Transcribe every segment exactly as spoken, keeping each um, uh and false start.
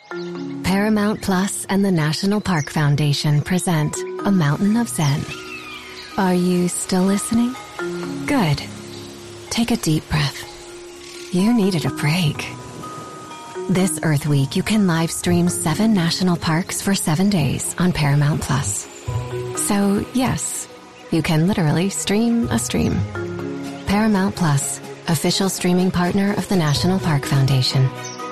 Paramount Plus and the National Park Foundation present A Mountain of Zen. Are you still listening? Good. Take a deep breath. You needed a break. This Earth Week, you can live stream seven national parks for seven days on Paramount Plus. So, yes, you can literally stream a stream. Paramount Plus, official streaming partner of the National Park Foundation.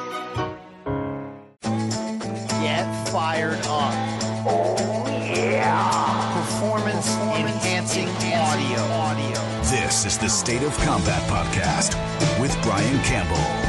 Get fired up. Oh, yeah. Performance enhancing audio. audio. This is the State of Combat Podcast with Brian Campbell.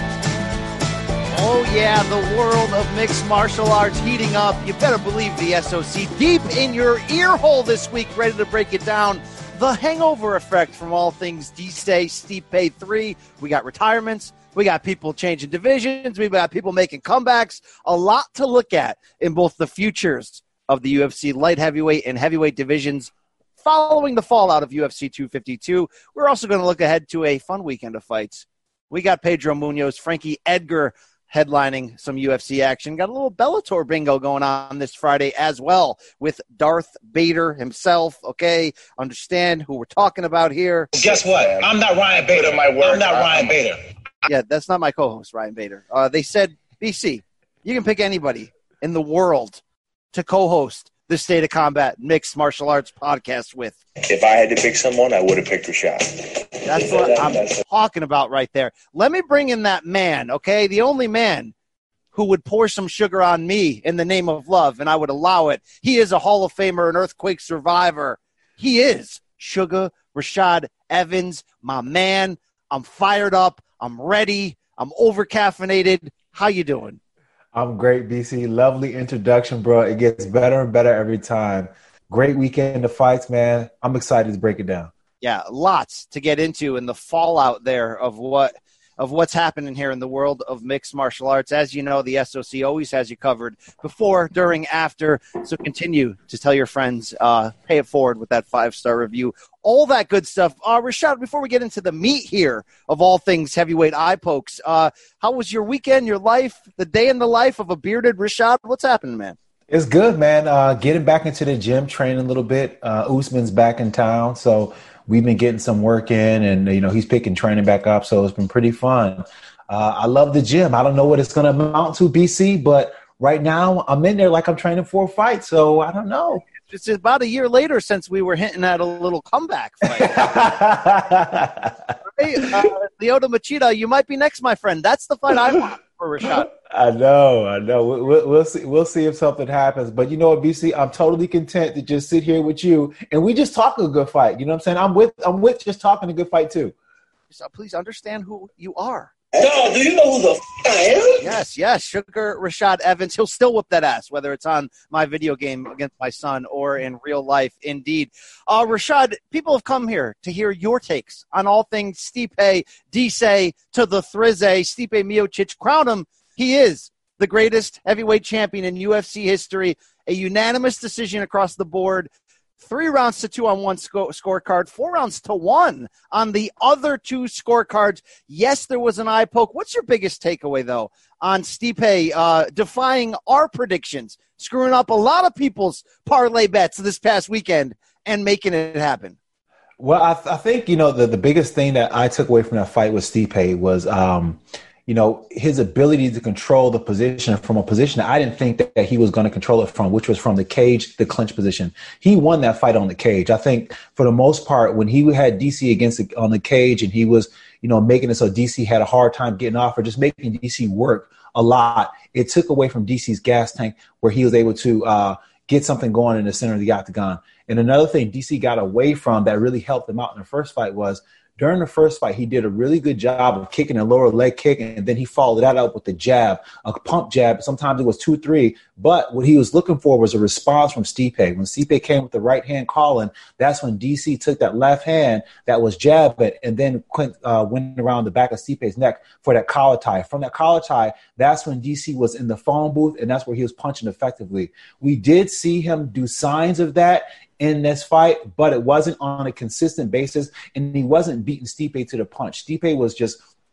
Oh, yeah, the world of mixed martial arts heating up. You better believe the S O C deep in your ear hole this week, ready to break it down. The hangover effect from all things D-Say, Stipe three. We got retirements. We got people changing divisions. We've got people making comebacks. A lot to look at in both the futures of the U F C light heavyweight and heavyweight divisions following the fallout of U F C two fifty-two. We're also going to look ahead to a fun weekend of fights. We got Pedro Munoz, Frankie Edgar headlining some U F C action. Got a little Bellator bingo going on this Friday as well with Darth Bader himself. Okay, understand who we're talking about here. Guess what? I'm not Ryan Bader. My word. I'm not Ryan Bader. Yeah, that's not my co-host, Ryan Bader. Uh, they said, B C, you can pick anybody in the world to co-host the State of Combat Mixed Martial Arts podcast with. If I had to pick someone, I would have picked Rashad. That's what I'm talking about right there. Let me bring in that man, okay? The only man who would pour some sugar on me in the name of love, and I would allow it. He is a Hall of Famer, an earthquake survivor. He is Sugar Rashad Evans, my man. I'm fired up. I'm ready. I'm over-caffeinated. How you doing? I'm great, B C. Lovely introduction, bro. It gets better and better every time. Great weekend of fights, man. I'm excited to break it down. Yeah, lots to get into in the fallout there of what of what's happening here in the world of mixed martial arts. As you know, the S O C always has you covered before, during, after. So continue to tell your friends, uh, pay it forward with that five-star review. All that good stuff. Uh, Rashad, before we get into the meat here of all things heavyweight eye pokes, uh, how was your weekend, your life, the day in the life of a bearded Rashad? What's happening, man? It's good, man. Uh, getting back into the gym, training a little bit. Uh, Usman's back in town, so we've been getting some work in, and, you know, he's picking training back up, so it's been pretty fun. Uh, I love the gym. I don't know what it's going to amount to, B C, but right now I'm in there like I'm training for a fight, so I don't know. It's about a year later since we were hinting at a little comeback fight. Hey, uh, Lyoto Machida, you might be next, my friend. That's the fight I want for Rashad. I know, I know. We'll, we'll see. We'll see if something happens. But you know what, B C, I'm totally content to just sit here with you and we just talk a good fight. You know what I'm saying? I'm with. I'm with just talking a good fight too. So please understand who you are. No, do you know who the f- I am? Yes, yes. Sugar Rashad Evans. He'll still whip that ass, whether it's on my video game against my son or in real life, indeed. Uh, Rashad, people have come here to hear your takes on all things Stipe, D-Say, to the Thrizze. Stipe Miocic, crown him. He is the greatest heavyweight champion in U F C history. A unanimous decision across the board. Three rounds to two on one sco- scorecard, four rounds to one on the other two scorecards. Yes, there was an eye poke. What's your biggest takeaway, though, on Stipe uh, defying our predictions, screwing up a lot of people's parlay bets this past weekend and making it happen? Well, I, th- I think, you know, the, the biggest thing that I took away from that fight with Stipe was um, – you know, his ability to control the position from a position that I didn't think that, that he was going to control it from, which was from the cage, the clinch position. He won that fight on the cage. I think for the most part, when he had D C against the, on the cage and he was, you know, making it so D C had a hard time getting off or just making D C work a lot, it took away from D C's gas tank where he was able to uh, get something going in the center of the octagon. And another thing D C got away from that really helped him out in the first fight was during the first fight, he did a really good job of kicking a lower leg kick, and then he followed that up with the jab, a pump jab. Sometimes it was two, three. But what he was looking for was a response from Stipe. When Stipe came with the right hand calling, that's when D C took that left hand that was jabbing and then uh, went around the back of Stipe's neck for that collar tie. From that collar tie, that's when D C was in the phone booth, and that's where he was punching effectively. We did see him do signs of that in this fight, but it wasn't on a consistent basis, and he wasn't beating Stipe to the punch. Stipe was just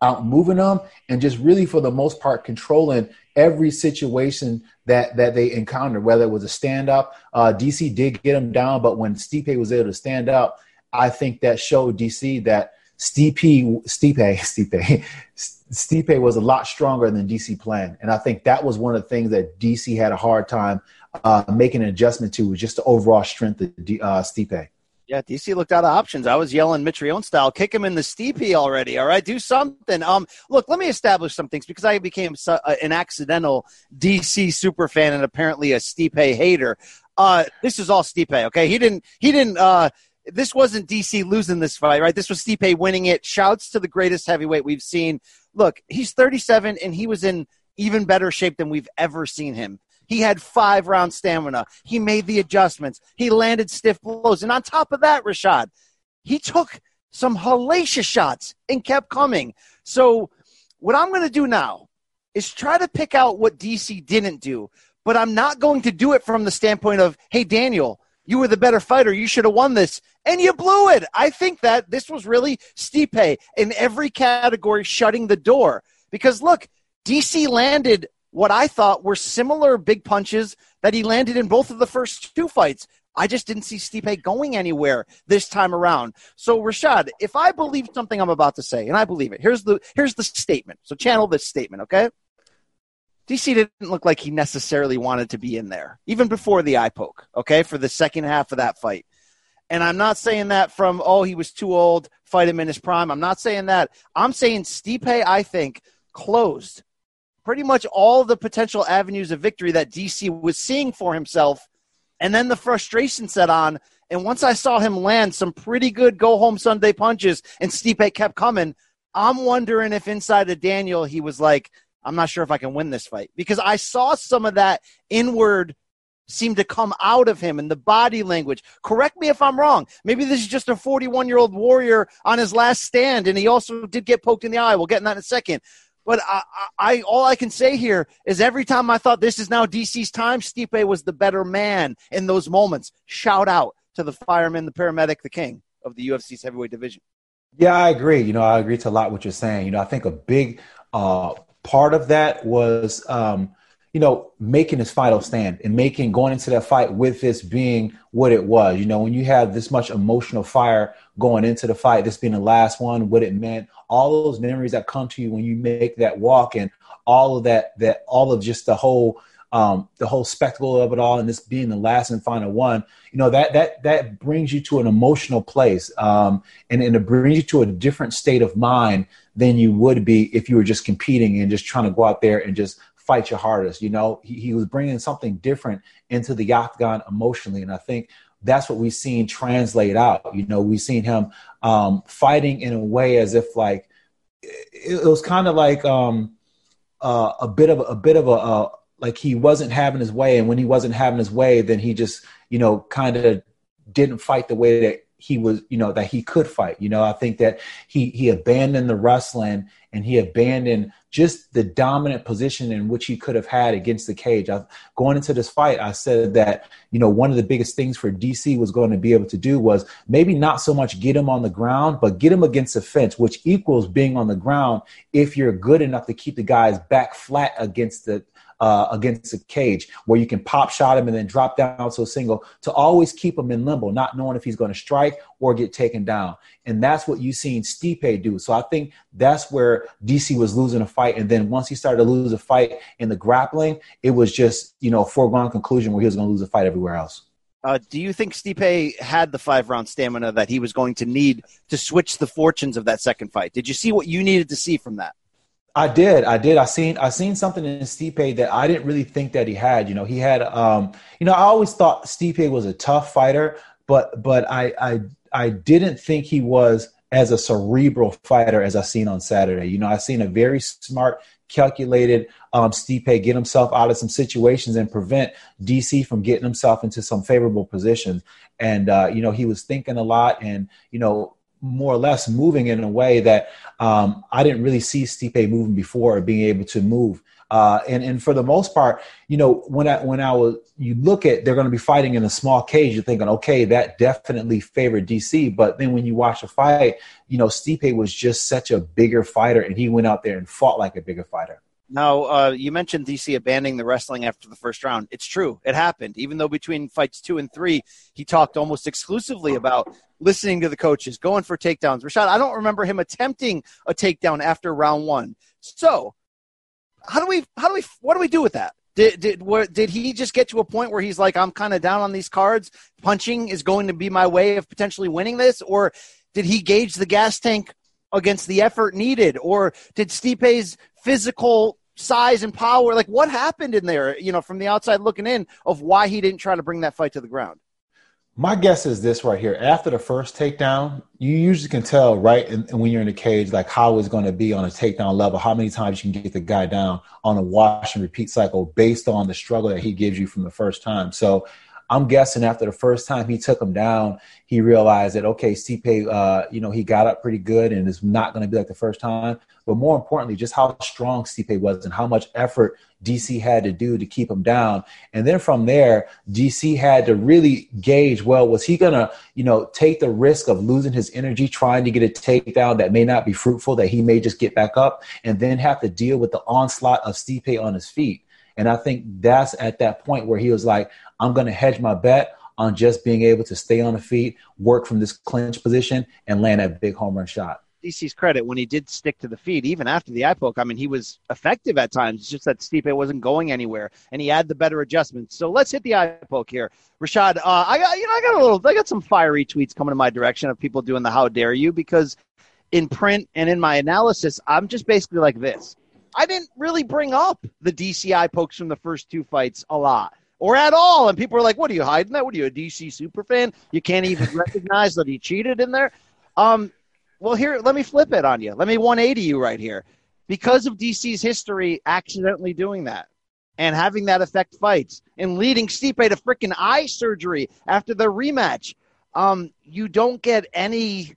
out moving them and just really for the most part controlling every situation that that they encountered, whether it was a stand up. Uh, D C did get him down, but when Stipe was able to stand up, I think that showed D C that Stipe, Stipe, Stipe, Stipe was a lot stronger than D C planned. And I think that was one of the things that D C had a hard time uh, making an adjustment to, was just the overall strength of D, uh, Stipe. Yeah, D C looked out of options. I was yelling Mitrione style, kick him in the Stipe already, all right? Do something. Um, Look, let me establish some things because I became su- uh, an accidental D C super fan and apparently a Stipe hater. Uh, this is all Stipe, okay? He didn't – he didn't. Uh, this wasn't D C losing this fight, right? This was Stipe winning it. Shouts to the greatest heavyweight we've seen. Look, he's thirty-seven, and he was in even better shape than we've ever seen him. He had five-round stamina. He made the adjustments. He landed stiff blows. And on top of that, Rashad, he took some hellacious shots and kept coming. So what I'm going to do now is try to pick out what D C didn't do, but I'm not going to do it from the standpoint of, hey, Daniel, you were the better fighter. You should have won this, and you blew it. I think that this was really Stipe in every category shutting the door because, look, D C landed – what I thought were similar big punches that he landed in both of the first two fights. I just didn't see Stipe going anywhere this time around. So, Rashad, if I believe something I'm about to say, and I believe it, here's the here's the statement. So channel this statement, okay? D C didn't look like he necessarily wanted to be in there, even before the eye poke, okay, for the second half of that fight. And I'm not saying that from, oh, he was too old, fight him in his prime. I'm not saying that. I'm saying Stipe, I think, closed pretty much all the potential avenues of victory that D C was seeing for himself. And then the frustration set on. And once I saw him land some pretty good go-home Sunday punches and Stipe kept coming, I'm wondering if inside of Daniel he was like, I'm not sure if I can win this fight. Because I saw some of that inward seem to come out of him and the body language. Correct me if I'm wrong. Maybe this is just a forty-one-year-old warrior on his last stand, and he also did get poked in the eye. We'll get in that in a second. But I, I, all I can say here is every time I thought this is now D C's time, Stipe was the better man in those moments. Shout out to the fireman, the paramedic, the king of the U F C's heavyweight division. Yeah, I agree. You know, I agree to a lot what you're saying. You know, I think a big uh, part of that was, um, you know, making his final stand and making going into that fight with this being what it was. You know, when you have this much emotional fire going into the fight, this being the last one, what it meant, all those memories that come to you when you make that walk and all of that, that all of just the whole, um, the whole spectacle of it all, and this being the last and final one, you know, that, that, that brings you to an emotional place. Um, and, and it brings you to a different state of mind than you would be if you were just competing and just trying to go out there and just fight your hardest. You know, he, he was bringing something different into the octagon emotionally. And I think that's what we've seen translate out. You know, we've seen him um, fighting in a way as if like, it, it was kind of like um, uh, a bit of a bit of a, uh, like he wasn't having his way. And when he wasn't having his way, then he just, you know, kind of didn't fight the way that he was, you know, that he could fight. You know, I think that he, he abandoned the wrestling and he abandoned just the dominant position in which he could have had against the cage. I, going into this fight, I said that, you know, one of the biggest things for D C was going to be able to do was maybe not so much get him on the ground, but get him against the fence, which equals being on the ground if you're good enough to keep the guys back flat against the Uh, against the cage, where you can pop shot him and then drop down to a single, to always keep him in limbo, not knowing if he's going to strike or get taken down. And that's what you've seen Stipe do. So I think that's where D C was losing a fight. And then once he started to lose a fight in the grappling, it was just, you know, a foregone conclusion where he was going to lose a fight everywhere else. Uh, do you think Stipe had the five-round stamina that he was going to need to switch the fortunes of that second fight? Did you see what you needed to see from that? I did. I did. I seen I seen something in Stipe that I didn't really think that he had. You know, he had um, you know, I always thought Stipe was a tough fighter, but but I I I didn't think he was as a cerebral fighter as I seen on Saturday. You know, I seen a very smart, calculated um, Stipe get himself out of some situations and prevent D C from getting himself into some favorable positions. And uh, you know, he was thinking a lot and, you know, more or less moving in a way that um, I didn't really see Stipe moving before, or being able to move Uh, and, and for the most part, you know, when I, when I was, you look at, they're going to be fighting in a small cage, you're thinking, okay, that definitely favored D C. But then when you watch a fight, you know, Stipe was just such a bigger fighter, and he went out there and fought like a bigger fighter. Now, uh, you mentioned D C abandoning the wrestling after the first round. It's true. It happened. Even though between fights two and three, he talked almost exclusively about listening to the coaches, going for takedowns. Rashad, I don't remember him attempting a takedown after round one. So how do we, how do we, what do we do with that? Did, did, where, did he just get to a point where he's like, I'm kind of down on these cards. Punching is going to be my way of potentially winning this? Or did he gauge the gas tank against the effort needed? Or did Stipe's physical size and power, like what happened in there, you know, from the outside looking in, of why he didn't try to bring that fight to the ground? My guess is this right here. After the first takedown, you usually can tell, right, and, and when you're in the cage, like how it's going to be on a takedown level, how many times you can get the guy down on a wash and repeat cycle based on the struggle that he gives you from the first time. So I'm guessing after the first time he took him down, he realized that, okay, Stipe, uh, you know, he got up pretty good and it's not going to be like the first time. But more importantly, just how strong Stipe was and how much effort D C had to do to keep him down. And then from there, D C had to really gauge, well, was he going to, you know, take the risk of losing his energy trying to get a takedown that may not be fruitful, that he may just get back up and then have to deal with the onslaught of Stipe on his feet. And I think that's at that point where he was like, I'm going to hedge my bet on just being able to stay on the feet, work from this clinch position, and land that big home run shot. D C's credit, when he did stick to the feet, even after the eye poke, I mean, he was effective at times. It's just that Stipe wasn't going anywhere, and he had the better adjustments. So let's hit the eye poke here. Rashad, uh, I got you know I got a little, I got some fiery tweets coming in my direction of people doing the how dare you, because in print and in my analysis, I'm just basically like this. I didn't really bring up the D C eye pokes from the first two fights a lot or at all. And people are like, what are you hiding that? What are you, a D C super fan? You can't even recognize that he cheated in there? Um, well, here, let me flip it on you. Let me one eighty you right here. Because of D C's history accidentally doing that and having that affect fights and leading Stipe to freaking eye surgery after the rematch, um, you don't get any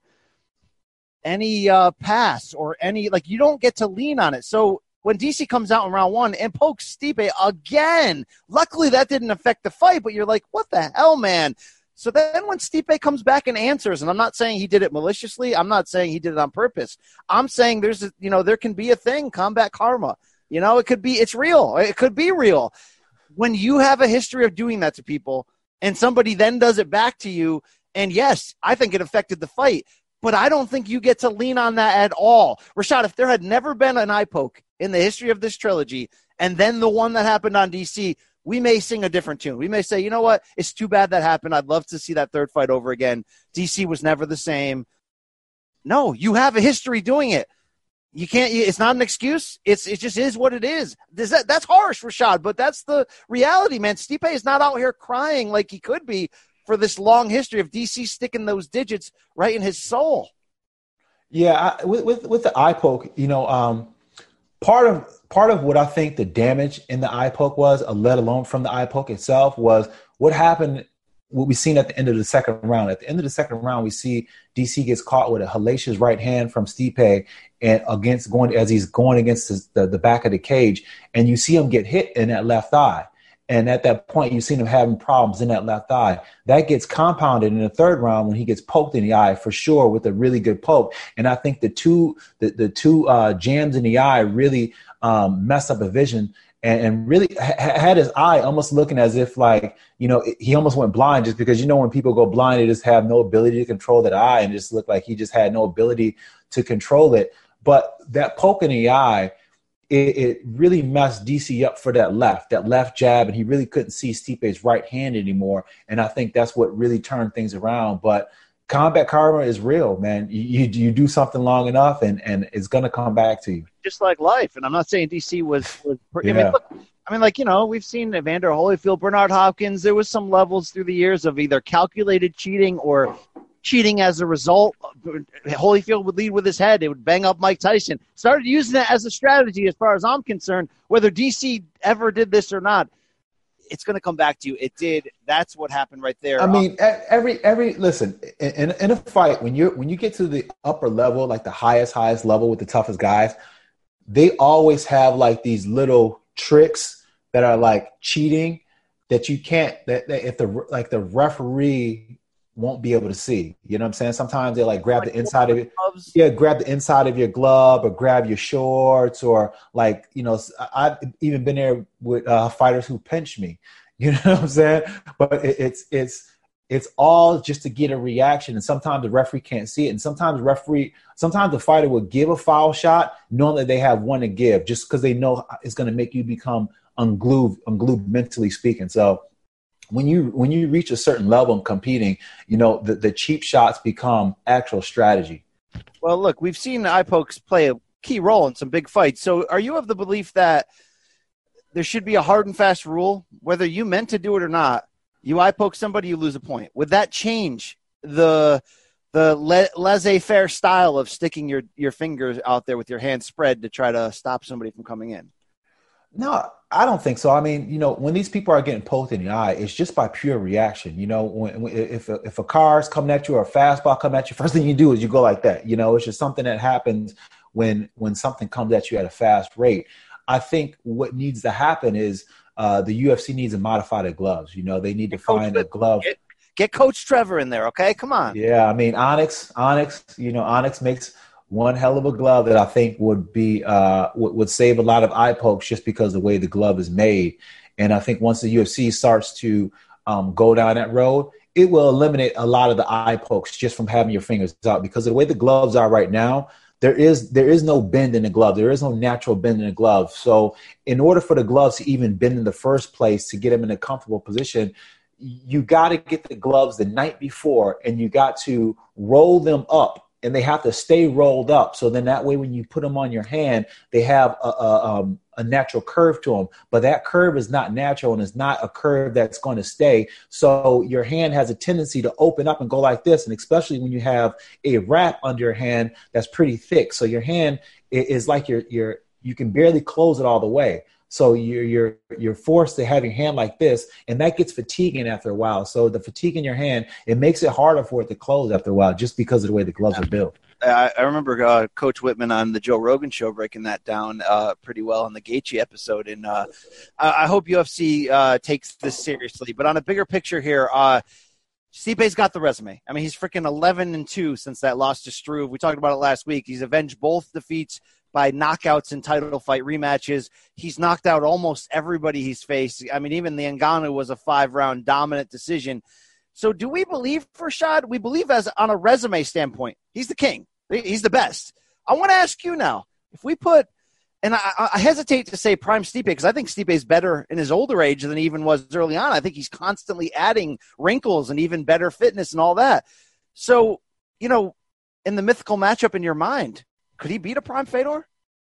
any uh, pass or any, like, you don't get to lean on it. So when D C comes out in round one and pokes Stipe again, luckily that didn't affect the fight, but you're like, what the hell, man? So then when Stipe comes back and answers, and I'm not saying he did it maliciously, I'm not saying he did it on purpose. I'm saying there's a, you know, there can be a thing, combat karma. You know, it could be, it's real. It could be real. When you have a history of doing that to people and somebody then does it back to you, and yes, I think it affected the fight, but I don't think you get to lean on that at all. Rashad, if there had never been an eye poke in the history of this trilogy, and then the one that happened on D C, we may sing a different tune. We may say, you know what? It's too bad that happened. I'd love to see that third fight over again. D C was never the same. No, you have a history doing it. You can't, it's not an excuse. It's, it just is what it is. That, that's harsh, Rashad, but that's the reality, man. Stipe is not out here crying like he could be for this long history of D C sticking those digits right in his soul. Yeah, I, with, with with the eye poke, you know, um, part of part of what I think the damage in the eye poke was, uh, let alone from the eye poke itself, was what happened. What we seen at the end of the second round. At the end of the second round, we see D C gets caught with a hellacious right hand from Stipe, and against going as he's going against his, the the back of the cage, and you see him get hit in that left eye. And at that point, you see him having problems in that left eye. That gets compounded in the third round when he gets poked in the eye, for sure, with a really good poke. And I think the two the, the two uh, jams in the eye really um, messed up the vision and, and really ha- had his eye almost looking as if, like, you know, he almost went blind, just because, you know, when people go blind, they just have no ability to control that eye, and it just looked like he just had no ability to control it. But that poke in the eye, It, it really messed D C up for that left, that left jab, and he really couldn't see Stipe's right hand anymore. And I think that's what really turned things around. But combat karma is real, man. You you, you do something long enough, and, and it's going to come back to you. Just like life. And I'm not saying D C was – was yeah. I mean, look, I mean, like, you know, we've seen Evander Holyfield, Bernard Hopkins. There was some levels through the years of either calculated cheating or – cheating as a result. Holyfield would lead with his head. It would bang up Mike Tyson. Started using that as a strategy as far as I'm concerned. Whether D C ever did this or not, it's going to come back to you. It did. That's what happened right there. I mean, every every listen, in, in a fight, when you when you get to the upper level, like the highest, highest level with the toughest guys, they always have like these little tricks that are like cheating that you can't, that, that if the, like the referee won't be able to see, you know what I'm saying? Sometimes they like grab like the inside of it. Yeah. Grab the inside of your glove or grab your shorts or like, you know, I've even been there with uh, fighters who pinch me, you know what I'm saying? But it, it's, it's, it's all just to get a reaction. And sometimes the referee can't see it. And sometimes the referee, sometimes the fighter will give a foul shot knowing that they have one to give just because they know it's going to make you become unglued, unglued mentally speaking. So when you when you reach a certain level in competing, you know, the, the cheap shots become actual strategy. Well, look, we've seen eye pokes play a key role in some big fights. So are you of the belief that there should be a hard and fast rule, whether you meant to do it or not? You eye poke somebody, you lose a point. Would that change the the le- laissez-faire style of sticking your, your fingers out there with your hands spread to try to stop somebody from coming in? No, I don't think so. I mean, you know, when these people are getting poked in the eye, it's just by pure reaction. You know, when, when if a, if a car is coming at you or a fastball coming at you, first thing you do is you go like that. You know, it's just something that happens when when something comes at you at a fast rate. I think what needs to happen is uh, the U F C needs to modify their gloves. You know, they need to find a glove. Get, get Coach Trevor in there, okay? Come on. Yeah, I mean, Onyx, Onyx, you know, Onyx makes one hell of a glove that I think would be uh, would, would save a lot of eye pokes just because of the way the glove is made. And I think once the U F C starts to um, go down that road, it will eliminate a lot of the eye pokes just from having your fingers out. Because of the way the gloves are right now, there is there is no bend in the glove. There is no natural bend in the glove. So in order for the gloves to even bend in the first place to get them in a comfortable position, you got to get the gloves the night before and you got to roll them up. And they have to stay rolled up. So then that way, when you put them on your hand, they have a, a, um, a natural curve to them. But that curve is not natural and it's not a curve that's going to stay. So your hand has a tendency to open up and go like this. And especially when you have a wrap under your hand that's pretty thick. So your hand is like you're, you're, you can barely close it all the way. So you're, you're, you're forced to have your hand like this, and that gets fatiguing after a while. So the fatigue in your hand, it makes it harder for it to close after a while just because of the way the gloves are built. I, I remember uh, Coach Whitman on the Joe Rogan show breaking that down uh, pretty well on the Gaethje episode. And uh, I, I hope U F C uh, takes this seriously. But on a bigger picture here, uh, Stipe's got the resume. I mean, he's freaking eleven and two since that loss to Struve. We talked about it last week. He's avenged both defeats by knockouts in title fight rematches. He's knocked out almost everybody he's faced. I mean, even the Ngannou was a five-round dominant decision. So do we believe for Rashad? We believe as on a resume standpoint, he's the king. He's the best. I want to ask you now, if we put, and I, I hesitate to say prime Stipe because I think Stipe is better in his older age than he even was early on. I think he's constantly adding wrinkles and even better fitness and all that. So, you know, in the mythical matchup in your mind, could he beat a prime Fedor?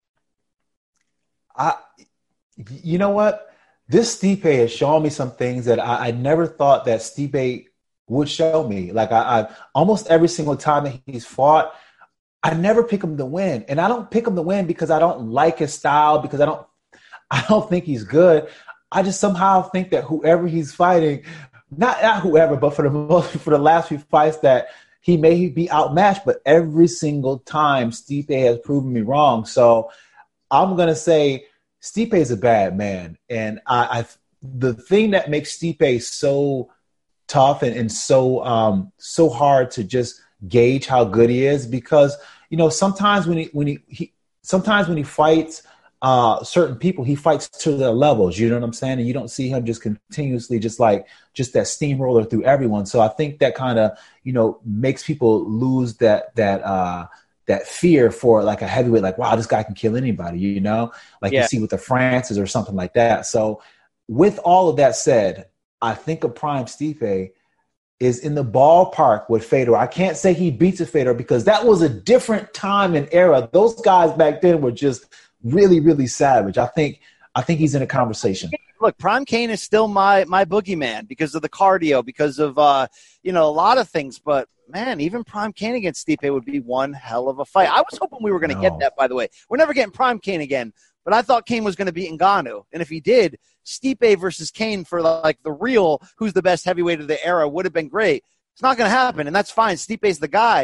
I, you know what? This Stipe has shown me some things that I, I never thought that Stipe would show me. Like I, I almost every single time that he's fought, I never pick him to win. And I don't pick him to win because I don't like his style, because I don't I don't think he's good. I just somehow think that whoever he's fighting, not, not whoever, but for the most for the last few fights that he may be outmatched, but every single time Stipe has proven me wrong. So I'm going to say Stipe is a bad man. And I, I the thing that makes Stipe so tough and, and so um, so hard to just gauge how good he is, because, you know, sometimes when he when he, he sometimes when he fights uh, certain people, he fights to their levels. You know what I'm saying? And you don't see him just continuously just like just that steamroller through everyone. So I think that kind of, you know, makes people lose that that uh, that fear for like a heavyweight, like, wow, this guy can kill anybody, you know, like yeah. you see with the Francis or something like that. So with all of that said, I think a prime Stipe is in the ballpark with Fedor. I can't say he beats a Fedor because that was a different time and era. Those guys back then were just really, really savage. I think I think he's in a conversation. Look, Prime Kane is still my my boogeyman because of the cardio, because of uh, you know, a lot of things. But man, even Prime Kane against Stipe would be one hell of a fight. I was hoping we were going to no. get that. By the way, we're never getting Prime Kane again. But I thought Kane was going to beat Ngannou, and if he did, Stipe versus Kane for like the real who's the best heavyweight of the era would have been great. It's not going to happen, and that's fine. Stipe's the guy.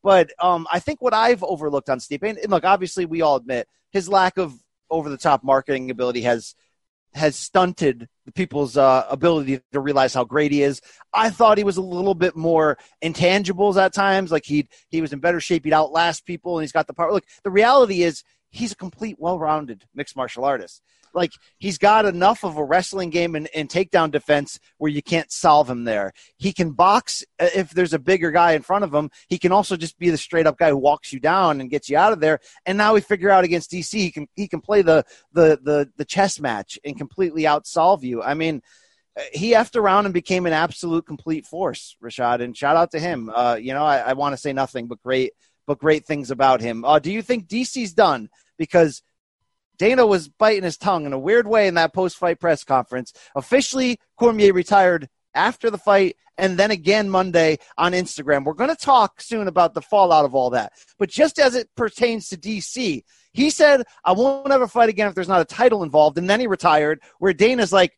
But um, I think what I've overlooked on Stipe, and, and look, obviously we all admit his lack of over-the-top marketing ability has has stunted the people's uh, ability to realize how great he is. I thought he was a little bit more intangibles at times. Like he he was in better shape. He'd outlast people, and he's got the power. Look, the reality is he's a complete, well-rounded mixed martial artist. Like, he's got enough of a wrestling game and, and takedown defense where you can't solve him there. He can box if there's a bigger guy in front of him. He can also just be the straight-up guy who walks you down and gets you out of there. And now we figure out against D C, he can he can play the the the, the chess match and completely outsolve you. I mean, he effed around and became an absolute complete force, Rashad, and shout out to him. Uh, you know, I, I want to say nothing but great but great things about him. Uh, do you think D C's done? Because Dana was biting his tongue in a weird way in that post-fight press conference. Officially, Cormier retired after the fight, and then again Monday on Instagram. We're going to talk soon about the fallout of all that. But just as it pertains to D C, he said, I won't ever fight again if there's not a title involved, and then he retired, where Dana's like,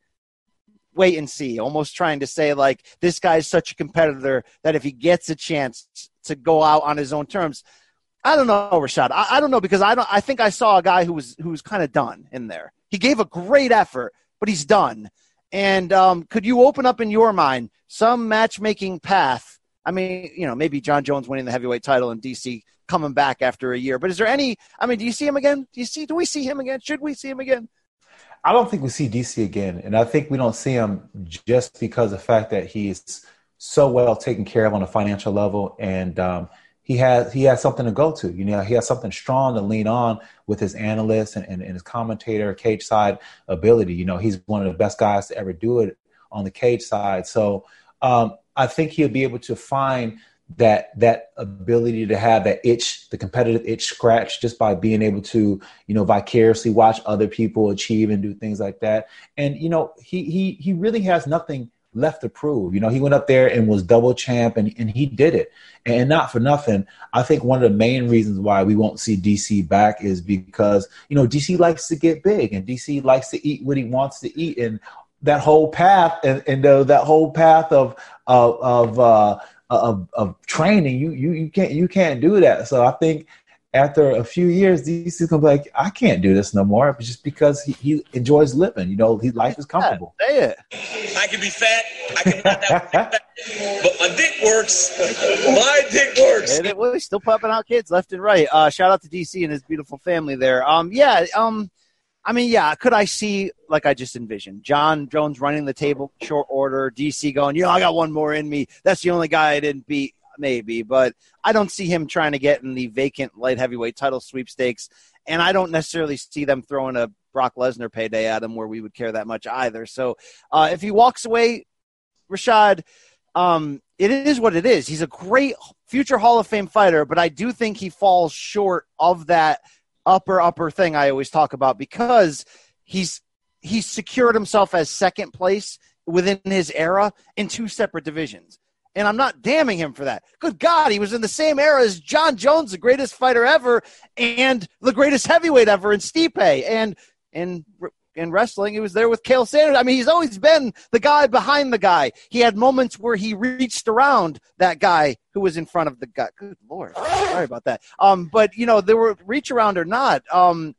wait and see, almost trying to say, like, this guy's such a competitor that if he gets a chance to go out on his own terms – I don't know, Rashad. I, I don't know because I don't. I think I saw a guy who was who was kind of done in there. He gave a great effort, but he's done. And um, could you open up in your mind some matchmaking path? I mean, you know, maybe John Jones winning the heavyweight title and D C coming back after a year. But is there any? I mean, do you see him again? Do you see? Do we see him again? Should we see him again? I don't think we see D C again, and I think we don't see him just because of the fact that he's so well taken care of on a financial level, and um, He has he has something to go to. You know, he has something strong to lean on with his analysts and, and, and his commentator, cage side ability. You know, he's one of the best guys to ever do it on the cage side. So um, I think he'll be able to find that that ability to have that itch, the competitive itch scratch, just by being able to, you know, vicariously watch other people achieve and do things like that. And, you know, he he he really has nothing left to prove. You know, he went up there and was double champ, and, and he did it. And not for nothing, I think one of the main reasons why we won't see D C back is because, you know, D C likes to get big, and D C likes to eat what he wants to eat. And that whole path and, and uh, that whole path of of of, uh, of of training, you you you can't you can't do that. So I think after a few years, D C's gonna be like, I can't do this no more, just because he, he enjoys living. You know, his life is comfortable. Yeah, say it. I can be fat. I can not that fat, but my dick works. My dick works. And it was still popping out kids left and right. Uh, shout out to D C and his beautiful family there. Um, yeah. Um, I mean, yeah. Could I see, like I just envisioned, John Jones running the table, short order, D C going, you know, I got one more in me. That's the only guy I didn't beat. Maybe, but I don't see him trying to get in the vacant light heavyweight title sweepstakes, and I don't necessarily see them throwing a Brock Lesnar payday at him where we would care that much either. So uh, if he walks away, Rashad, um, it is what it is. He's a great future Hall of Fame fighter, but I do think he falls short of that upper, upper thing I always talk about, because he's he's secured himself as second place within his era in two separate divisions. And I'm not damning him for that. Good God, he was in the same era as John Jones, the greatest fighter ever, and the greatest heavyweight ever in Stipe. And in in wrestling, he was there with Cael Sanders. I mean, he's always been the guy behind the guy. He had moments where he reached around that guy who was in front of the guy. Good Lord, sorry about that. Um, but you know, there were reach around or not. Um,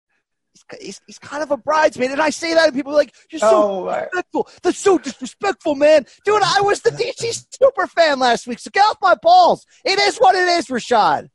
He's, he's kind of a bridesmaid. And I say that, and people are like, you're so oh, disrespectful. That's so disrespectful, man. Dude, I was the D C super fan last week, so get off my balls. It is what it is, Rashad.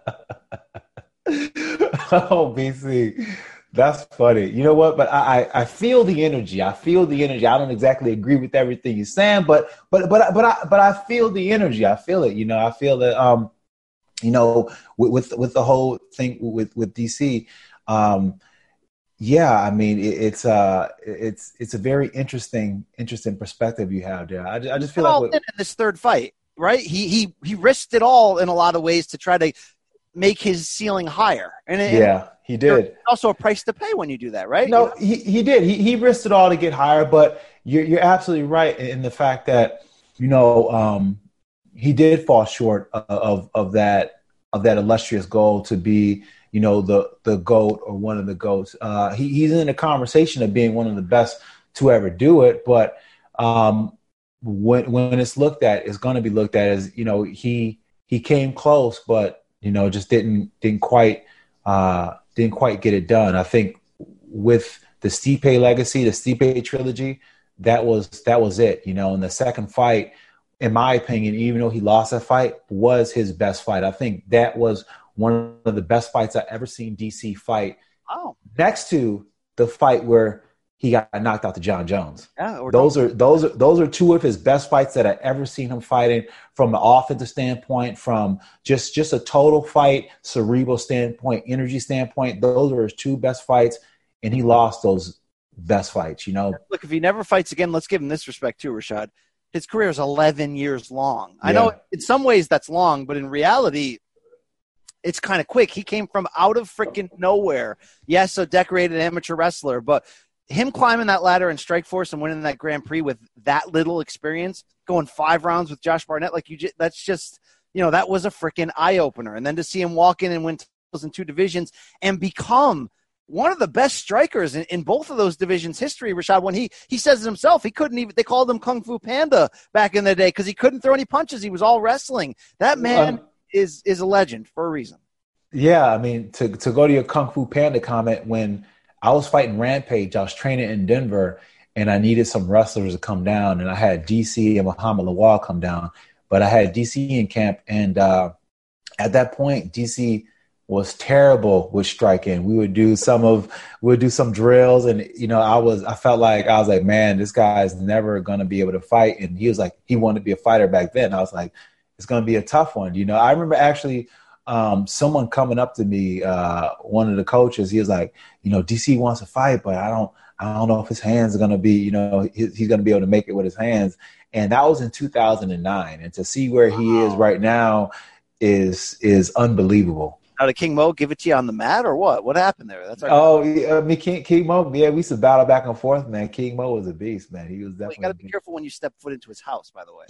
Oh, B C. That's funny. You know what? But I, I feel the energy. I feel the energy. I don't exactly agree with everything you're saying, but but but but I but I feel the energy. I feel it. You know, I feel that um, you know, with with, with the whole thing with, with D C, um, yeah, I mean, it, it's uh, it's it's a very interesting, interesting perspective you have there. I, I just feel all like in this third fight, right? He he he risked it all in a lot of ways to try to make his ceiling higher. And it, yeah, he did. There's also a price to pay when you do that, right? No, you know? he he did. He he risked it all to get higher. But you're you're absolutely right in the fact that, you know, um, he did fall short of, of of that of that illustrious goal to be, you know, the the GOAT or one of the GOATs. Uh, he, he's in a conversation of being one of the best to ever do it. But um, when when it's looked at, it's going to be looked at as, you know, he he came close, but you know, just didn't didn't quite uh, didn't quite get it done. I think with the Stipe legacy, the Stipe trilogy, that was that was it. You know, in the second fight, in my opinion, even though he lost that fight, was his best fight. I think that was one of the best fights I've ever seen D C fight. Oh, next to the fight where he got knocked out to John Jones. Yeah, or those are those are those are two of his best fights that I've ever seen him fighting from an offensive standpoint, from just just a total fight, cerebral standpoint, energy standpoint. Those are his two best fights, and he lost those best fights. You know, look, if he never fights again, let's give him this respect too, Rashad. His career is eleven years long. I Yeah. know in some ways that's long, but in reality, it's kind of quick. He came from out of freaking nowhere. Yes, a decorated amateur wrestler, but him climbing that ladder in Strikeforce and winning that Grand Prix with that little experience, going five rounds with Josh Barnett, like you, just, that's just, you know, that was a freaking eye opener. And then to see him walk in and win titles in two divisions and become one of the best strikers in, in both of those divisions' history, Rashad. When he he says it himself, he couldn't even. They called him Kung Fu Panda back in the day because he couldn't throw any punches. He was all wrestling. That man Um, is is a legend for a reason. Yeah, I mean, to to go to your Kung Fu Panda comment, when I was fighting Rampage, I was training in Denver, and I needed some wrestlers to come down, and I had D C and Muhammad Lawal come down, but I had D C in camp, and uh, at that point, D C was terrible with striking. We would do some of, we would do some drills, and you know, I was, I felt like I was like, man, this guy is never gonna be able to fight, and he was like, he wanted to be a fighter back then. I was like, it's gonna be a tough one, you know. I remember actually. Um, someone coming up to me, uh, one of the coaches, he was like, you know, D C wants to fight, but I don't, I don't know if his hands are going to be, you know, he, he's going to be able to make it with his hands. And that was in two thousand nine. And to see where he is right now is, is unbelievable. Now, did King Mo give it to you on the mat or what? What happened there? That's our Oh, yeah, I mean, King, King Mo, yeah, we used to battle back and forth, man. King Mo was a beast, man. He was Well, definitely. you got to be careful when you step foot into his house, by the way.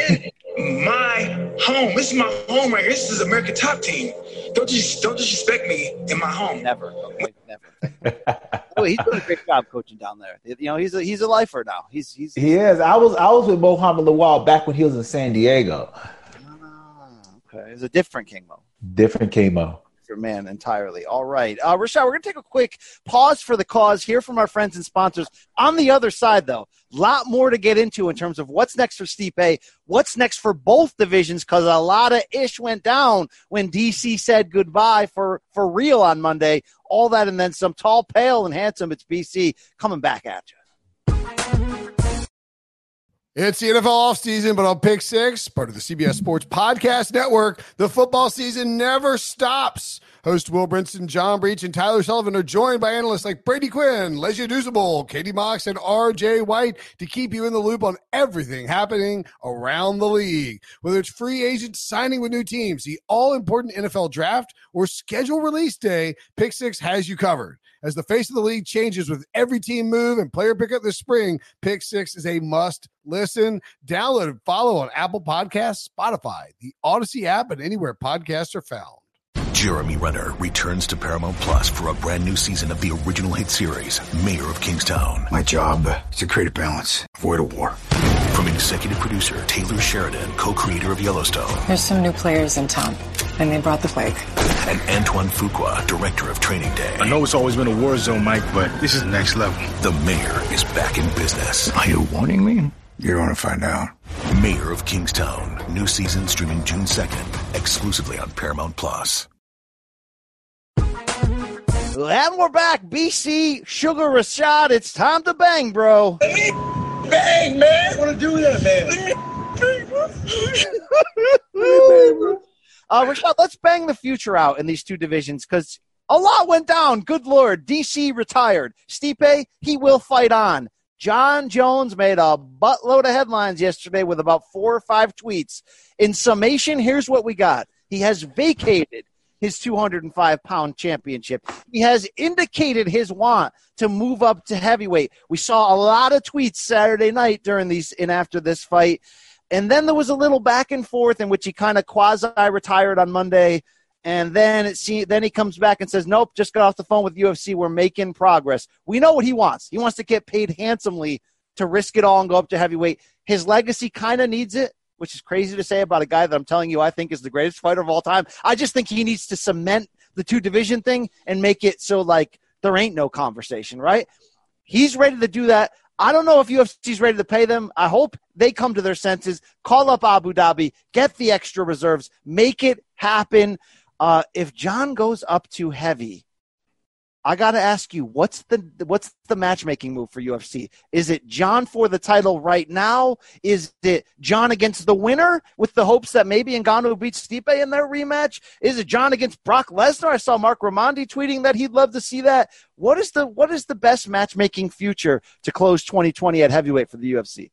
In my home. This is my home right here. This is American Top Team. Don't just don't disrespect me in my home. Never, okay, never. Oh, he's doing a great job coaching down there. You know, he's a he's a lifer now. He's he's. He is. I was I was with Muhammad Lawal back when he was in San Diego. Ah, okay, it's a different King Mo. Different King Mo. Man entirely. All right. Uh, Rashad, we're going to take a quick pause for the cause, hear from our friends and sponsors. On the other side, though, a lot more to get into in terms of what's next for Stipe, what's next for both divisions, because a lot of ish went down when D C said goodbye for, for real on Monday. All that and then some. Tall, pale, and handsome. It's B C coming back at you. It's the N F L offseason, but on Pick Six, part of the C B S Sports Podcast Network, the football season never stops. Host Will Brinson, John Breach, and Tyler Sullivan are joined by analysts like Brady Quinn, Lesia Dusable, Katie Mox, and R J White to keep you in the loop on everything happening around the league. Whether it's free agents signing with new teams, the all-important N F L draft, or schedule release day, Pick Six has you covered. As the face of the league changes with every team move and player pickup this spring, Pick Six is a must listen. Download and follow on Apple Podcasts, Spotify, the Odyssey app, and anywhere podcasts are found. Jeremy Renner returns to Paramount Plus for a brand new season of the original hit series, Mayor of Kingstown. My job is to create a balance, avoid a war. From executive producer Taylor Sheridan, co-creator of Yellowstone. There's some new players in town, and they brought the plague. And Antoine Fuqua, director of Training Day. I know it's always been a war zone, Mike, but this is next level. The Mayor is back in business. Are you warning me? You're going to find out. Mayor of Kingstown. New season streaming June second, exclusively on Paramount Plus. And we're back. B C, Sugar Rashad. It's time to bang, bro. Let me bang, man. I want to do that, man. Let me bang, bro. uh, Rashad, let's bang the future out in these two divisions because a lot went down. Good Lord. D C retired. Stipe, he will fight on. John Jones made a buttload of headlines yesterday with about four or five tweets. In summation, here's what we got. He has vacated his two hundred five pound championship. He has indicated his want to move up to heavyweight. We saw a lot of tweets Saturday night during these and after this fight. And then there was a little back and forth in which he kind of quasi-retired on Monday. And then it see, then he comes back and says, nope, just got off the phone with U F C. We're making progress. We know what he wants. He wants to get paid handsomely to risk it all and go up to heavyweight. His legacy kind of needs it. which is crazy to say about a guy that I'm telling you I think is the greatest fighter of all time. I just think he needs to cement the two division thing and make it so like there ain't no conversation, right? He's ready to do that. I don't know if U F C's ready to pay them. I hope they come to their senses, call up Abu Dhabi, get the extra reserves, make it happen. Uh, if John goes up too heavy, I got to ask you, what's the what's the matchmaking move for U F C? Is it John for the title right now? Is it John against the winner with the hopes that maybe Ngannou beats Stipe in their rematch? Is it John against Brock Lesnar? I saw Mark Raimondi tweeting that he'd love to see that. What is the what is the best matchmaking future to close twenty twenty at heavyweight for the U F C?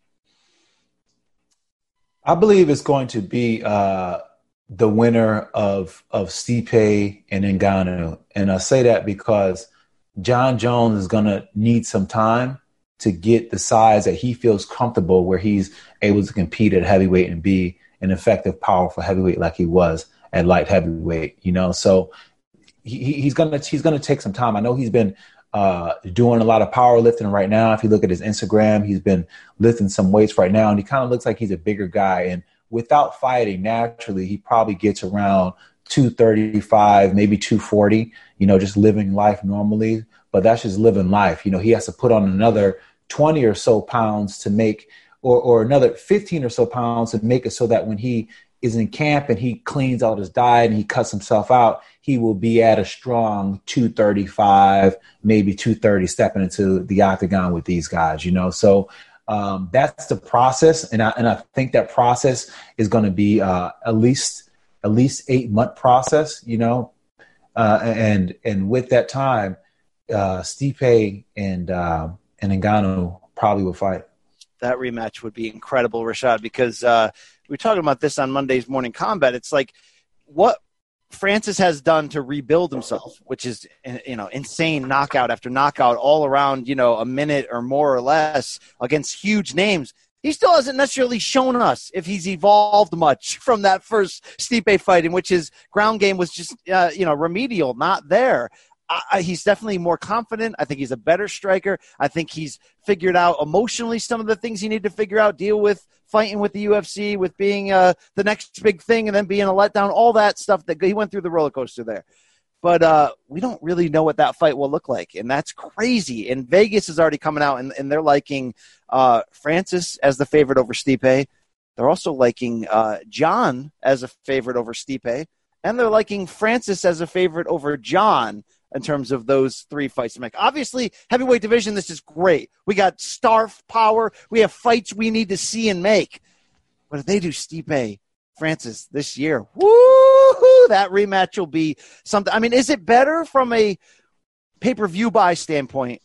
I believe it's going to be uh, the winner of of Stipe and Ngannou. And I say that because John Jones is going to need some time to get the size that he feels comfortable where he's able to compete at heavyweight and be an effective, powerful heavyweight like he was at light heavyweight, you know? So he, he's going to he's going to take some time. I know he's been uh, doing a lot of powerlifting right now. If you look at his Instagram, he's been lifting some weights right now, and he kind of looks like he's a bigger guy. And without fighting, naturally, he probably gets around two thirty-five, maybe two forty, you know, just living life normally. But that's just living life. You know, he has to put on another twenty or so pounds to make, or, or another fifteen or so pounds to make it so that when he is in camp and he cleans out his diet and he cuts himself out, he will be at a strong two thirty-five, maybe two thirty stepping into the octagon with these guys, you know. So um, that's the process. And I, and I think that process is going to be uh, at least at least eight month process, you know. Uh, and and with that time, uh, Stipe and uh, and Ngannou probably will fight. That rematch would be incredible, Rashad, because uh, we were talking about this on Monday's Morning Combat. It's like what Francis has done to rebuild himself, which is, you know, insane knockout after knockout all around, you know, a minute or more or less against huge names. He still hasn't necessarily shown us if he's evolved much from that first Stipe fight in which his ground game was just, uh, you know, remedial, not there. Uh, he's definitely more confident. I think he's a better striker. I think he's figured out emotionally some of the things he needed to figure out, deal with fighting with the U F C, with being uh, the next big thing and then being a letdown, all that stuff that he went through the roller coaster there. But uh, we don't really know what that fight will look like, and that's crazy. And Vegas is already coming out, and, and they're liking uh, Francis as the favorite over Stipe. They're also liking uh, John as a favorite over Stipe, and they're liking Francis as a favorite over John in terms of those three fights to make. Obviously, heavyweight division, this is great. We got star power. We have fights we need to see and make. But if they do Stipe Francis this year, woo-hoo, that rematch will be something. I mean, is it better from a pay-per-view buy standpoint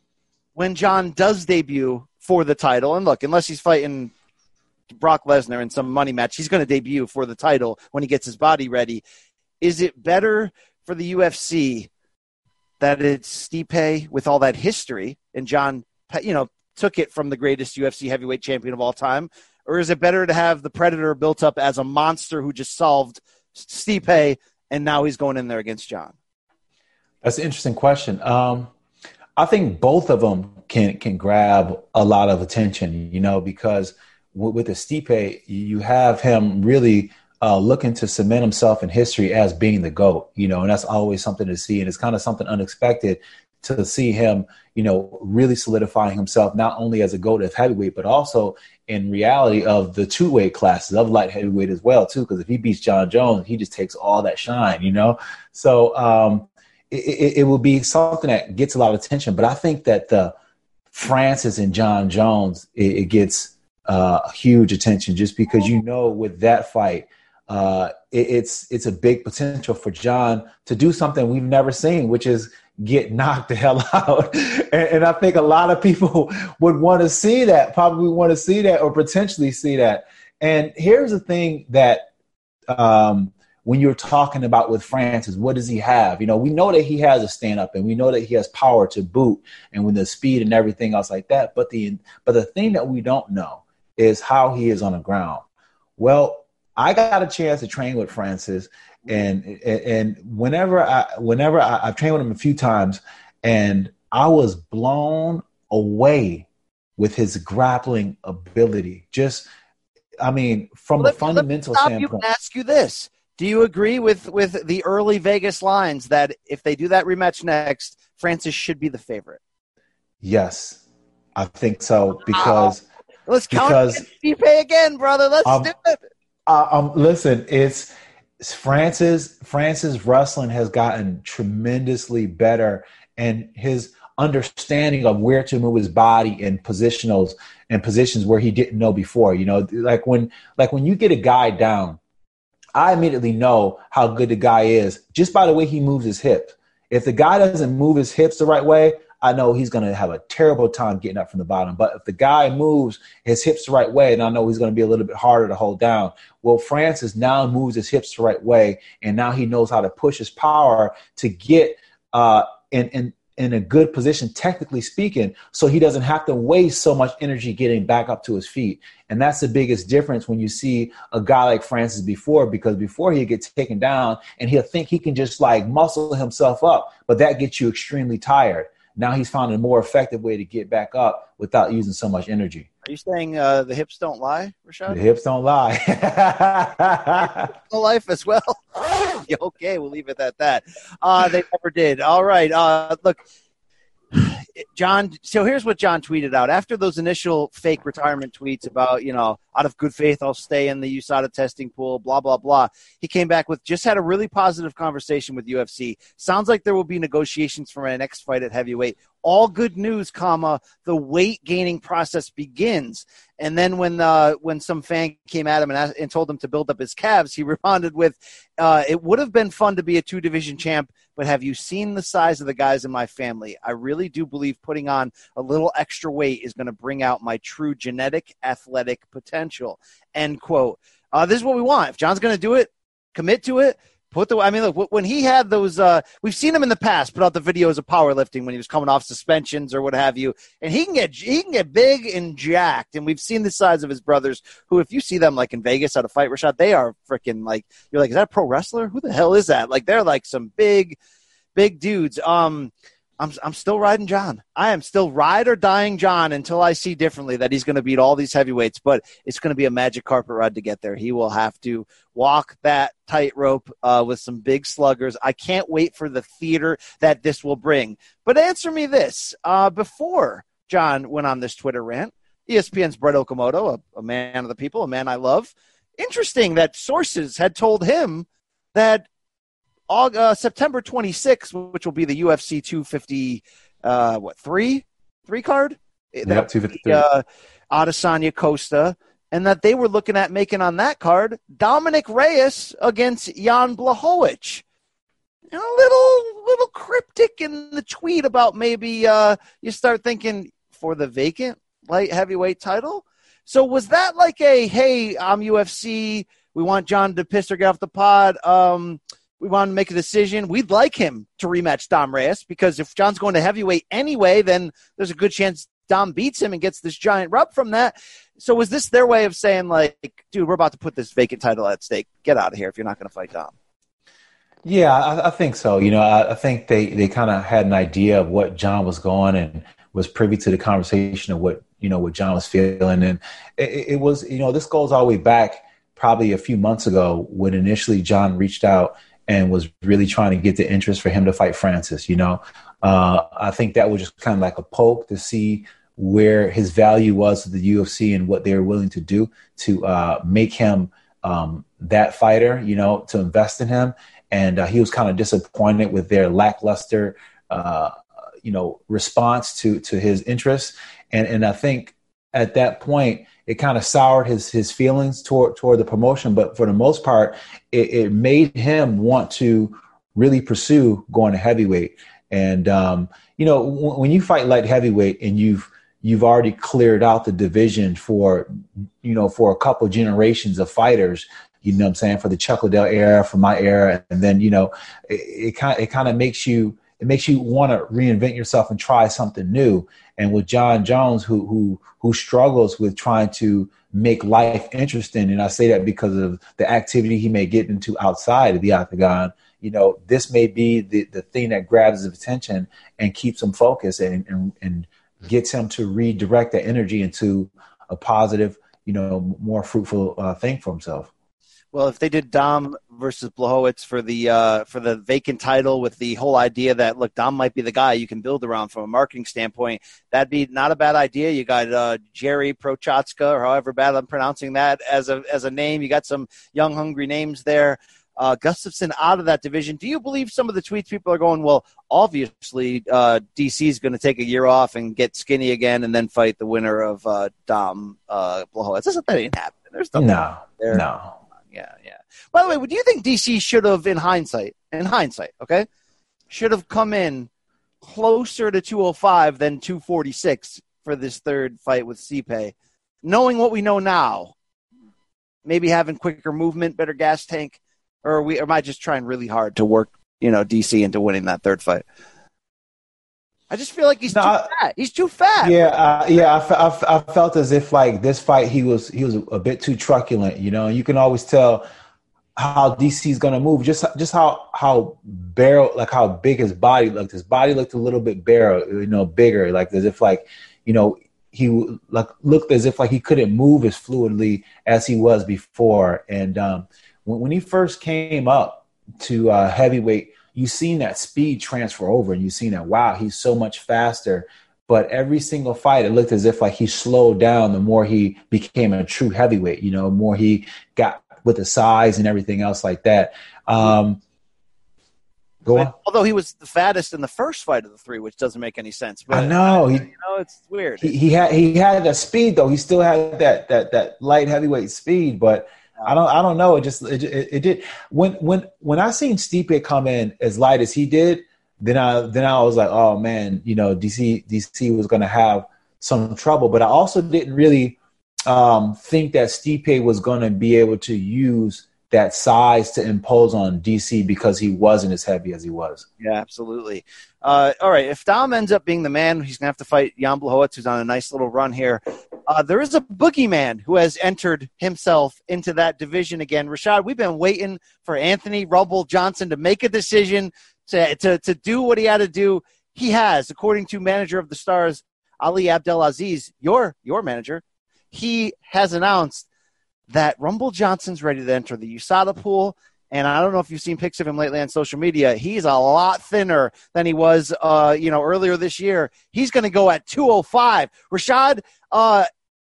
when John does debut for the title? And look, unless he's fighting Brock Lesnar in some money match, he's going to debut for the title when he gets his body ready. Is it better for the U F C that it's Stipe with all that history and John, you know, took it from the greatest U F C heavyweight champion of all time? Or is it better to have the Predator built up as a monster who just solved Stipe and now he's going in there against John? That's an interesting question. Um, I think both of them can can grab a lot of attention, you know, because with, with the Stipe, you have him really uh, looking to cement himself in history as being the GOAT, you know, and that's always something to see. And it's kind of something unexpected to see him, you know, really solidifying himself not only as a GOAT of heavyweight, but also in reality of the two weight classes of light heavyweight as well, too. Because if he beats John Jones, he just takes all that shine, you know. So um, it, it, it will be something that gets a lot of attention. But I think that the Francis and John Jones, it, it gets uh, huge attention just because, you know, with that fight, uh, it, it's it's a big potential for John to do something we've never seen, which is get knocked the hell out. and, and I think a lot of people would want to see that, probably want to see that or potentially see that. And here's the thing that um, when you're talking about with Francis, what does he have? You know, we know that he has a stand-up and we know that he has power to boot and with the speed and everything else like that. But the but the thing that we don't know is how he is on the ground. Well, I got a chance to train with Francis. And and whenever I whenever I, I've trained with him a few times, and I was blown away with his grappling ability. Just I mean, from well, a fundamental stop standpoint. You and ask you this. Do you agree with, with the early Vegas lines that if they do that rematch next, Francis should be the favorite? Yes, I think so because wow. let's because, count Stipe again, brother. Let's um, do it. Uh, um, listen, it's, it's Francis. Francis wrestling has gotten tremendously better, and his understanding of where to move his body in positionals and positions where he didn't know before. You know, like when like when you get a guy down, I immediately know how good the guy is just by the way he moves his hips. If the guy doesn't move his hips the right way, I know he's going to have a terrible time getting up from the bottom. But if the guy moves his hips the right way, then I know he's going to be a little bit harder to hold down. Well, Francis now moves his hips the right way, and now he knows how to push his power to get uh, in, in, in a good position, technically speaking, so he doesn't have to waste so much energy getting back up to his feet. And that's the biggest difference when you see a guy like Francis before, because before he gets taken down and he'll think he can just like muscle himself up, but that gets you extremely tired. Now he's found a more effective way to get back up without using so much energy. Are you saying uh, the hips don't lie, Rashad? The hips don't lie. No life as well. Okay, we'll leave it at that. Uh, they never did. All right. Uh, look, John, so here's what John tweeted out. After those initial fake retirement tweets about, you know, out of good faith, I'll stay in the U S A D A testing pool, blah, blah, blah. He came back with, just had a really positive conversation with U F C. Sounds like there will be negotiations for my next fight at heavyweight. All good news, comma, the weight gaining process begins. And then when uh, when some fan came at him and, asked, and told him to build up his calves, he responded with, uh, it would have been fun to be a two-division champ, but have you seen the size of the guys in my family? I really do believe putting on a little extra weight is going to bring out my true genetic athletic potential, end quote. Uh, this is what we want. If John's going to do it, commit to it. Put the, I mean, look, when he had those, uh, we've seen him in the past put out the videos of powerlifting when he was coming off suspensions or what have you, and he can get he can get big and jacked. And we've seen the size of his brothers, who, if you see them like in Vegas at a fight, Rashad, they are freaking like, you're like, is that a pro wrestler? Who the hell is that? Like, they're like some big, big dudes. Um, I'm I'm still riding John. I am still ride or dying John until I see differently that he's going to beat all these heavyweights, but it's going to be a magic carpet ride to get there. He will have to walk that tightrope uh, with some big sluggers. I can't wait for the theater that this will bring. But answer me this. Uh, before John went on this Twitter rant, E S P N's Brett Okamoto, a, a man of the people, a man I love, interesting that sources had told him that Uh, September twenty-sixth, which will be the U F C two fifty, uh, what, three? Three card? Yeah, two fifty-three. Uh, Adesanya Costa, and that they were looking at making on that card Dominic Reyes against Jan Blachowicz. A little, little cryptic in the tweet about maybe uh, you start thinking for the vacant light heavyweight title. So was that like a, hey, I'm U F C, we want John to piss or get off the pod, um, we want to make a decision. We'd like him to rematch Dom Reyes, because if John's going to heavyweight anyway, then there's a good chance Dom beats him and gets this giant rub from that. So was this their way of saying, like, dude, we're about to put this vacant title at stake. Get out of here if you're not going to fight Dom. Yeah, I, I think so. You know, I, I think they, they kind of had an idea of what John was going and was privy to the conversation of what, you know, what John was feeling. And it, it was, you know, this goes all the way back probably a few months ago when initially John reached out and was really trying to get the interest for him to fight Francis. You know, uh, I think that was just kind of like a poke to see where his value was to the U F C and what they were willing to do to uh, make him um, that fighter, you know, to invest in him. And uh, he was kind of disappointed with their lackluster, uh, you know, response to to his interests. And and I think at that point, it kind of soured his his feelings toward toward the promotion. But for the most part, it, it made him want to really pursue going to heavyweight. And, um, you know, w- when you fight light heavyweight and you've you've already cleared out the division for, you know, for a couple generations of fighters, you know what I'm saying, for the Chuck Liddell era, for my era. And then, you know, it, it kind it kind of makes you it makes you want to reinvent yourself and try something new. And with John Jones, who who who struggles with trying to make life interesting, and I say that because of the activity he may get into outside of the octagon, you know, this may be the, the thing that grabs his attention and keeps him focused and, and, and gets him to redirect that energy into a positive, you know, more fruitful uh, thing for himself. Well, if they did Dom versus Blachowicz for the uh, for the vacant title with the whole idea that, look, Dom might be the guy you can build around from a marketing standpoint, that'd be not a bad idea. You got uh, Jerry Prochazka, or however bad I'm pronouncing that as a as a name. You got some young, hungry names there. Uh, Gustafsson out of that division. Do you believe some of the tweets people are going, well, obviously uh, D C is going to take a year off and get skinny again and then fight the winner of uh, Dom uh, Blachowicz? That ain't happening. There's nothing no, there. no. Yeah, yeah. By the way, what do you think D C should have, in hindsight, in hindsight, okay, should have come in closer to two oh five than two forty-six for this third fight with Stipe, knowing what we know now, maybe having quicker movement, better gas tank, or, are we, or am I just trying really hard to work, you know, D C into winning that third fight? I just feel like he's no, too fat. He's too fat. Yeah, uh, yeah. I, I, I felt as if like this fight, he was he was a bit too truculent. You know, you can always tell how D C's gonna move. Just just how how barrel like how big his body looked. His body looked a little bit barrel, you know, bigger. Like as if like you know he like looked as if like he couldn't move as fluidly as he was before. And um, when when he first came up to uh, heavyweight, you seen that speed transfer over, and you seen that, wow, he's so much faster. But every single fight, it looked as if like he slowed down the more he became a true heavyweight, you know, more he got with the size and everything else like that. Um, go on. Although he was the fattest in the first fight of the three, which doesn't make any sense. But, I know. He, you know, it's weird. He, he had he had that speed, though. He still had that that that light heavyweight speed, but I don't. I don't know. It just. It, it, it did. When when when I seen Stipe come in as light as he did, then I then I was like, oh man, you know, D C D C was going to have some trouble. But I also didn't really um, think that Stipe was going to be able to use that size to impose on D C because he wasn't as heavy as he was. Yeah, absolutely. Uh, all right, if Dom ends up being the man, he's going to have to fight Jan Blachowicz, who's on a nice little run here. Uh, there is a boogeyman who has entered himself into that division again. Rashad, we've been waiting for Anthony Rumble Johnson to make a decision to, to, to do what he had to do. He has, according to manager of the Stars, Ali Abdelaziz, your, your manager. He has announced that Rumble Johnson's ready to enter the U S A D A pool. And I don't know if you've seen pics of him lately on social media. He's a lot thinner than he was, uh, you know, earlier this year. He's going to go at two oh five. Rashad, uh,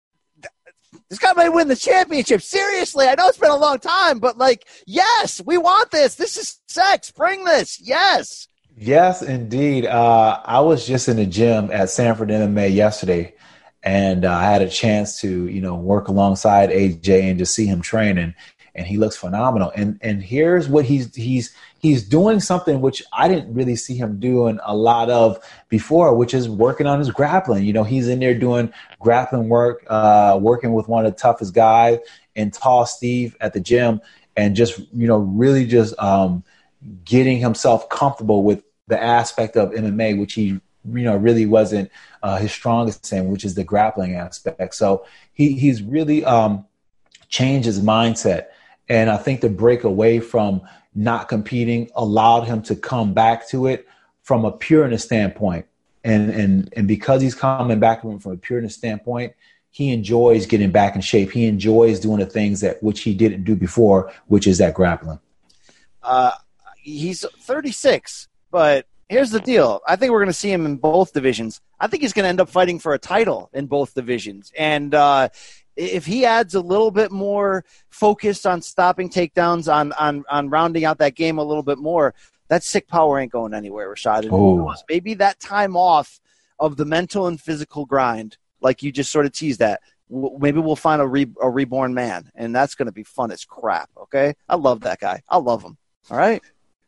this guy might win the championship. Seriously, I know it's been a long time, but, like, yes, we want this. This is sex. Bring this. Yes. Yes, indeed. Uh, I was just in the gym at Sanford M M A yesterday, and uh, I had a chance to, you know, work alongside A J and just see him training. And he looks phenomenal. And and here's what he's he's he's doing something which I didn't really see him doing a lot of before, which is working on his grappling. You know, he's in there doing grappling work, uh, working with one of the toughest guys in Tall Steve at the gym, and just, you know, really just um, getting himself comfortable with the aspect of M M A, which he, you know, really wasn't uh, his strongest thing, which is the grappling aspect. So he he's really um, changed his mindset. And I think the break away from not competing allowed him to come back to it from a pureness standpoint. And and and because he's coming back from, from a pureness standpoint, he enjoys getting back in shape. He enjoys doing the things that which he didn't do before, which is that grappling. Uh, he's thirty-six, but here's the deal. I think we're going to see him in both divisions. I think he's going to end up fighting for a title in both divisions. And uh if he adds a little bit more focus on stopping takedowns, on on on rounding out that game a little bit more, that sick power ain't going anywhere, Rashad. And who knows, maybe that time off of the mental and physical grind, like you just sort of teased that, maybe we'll find a, re, a reborn man, and that's going to be fun as crap, okay? I love that guy. I love him, all right?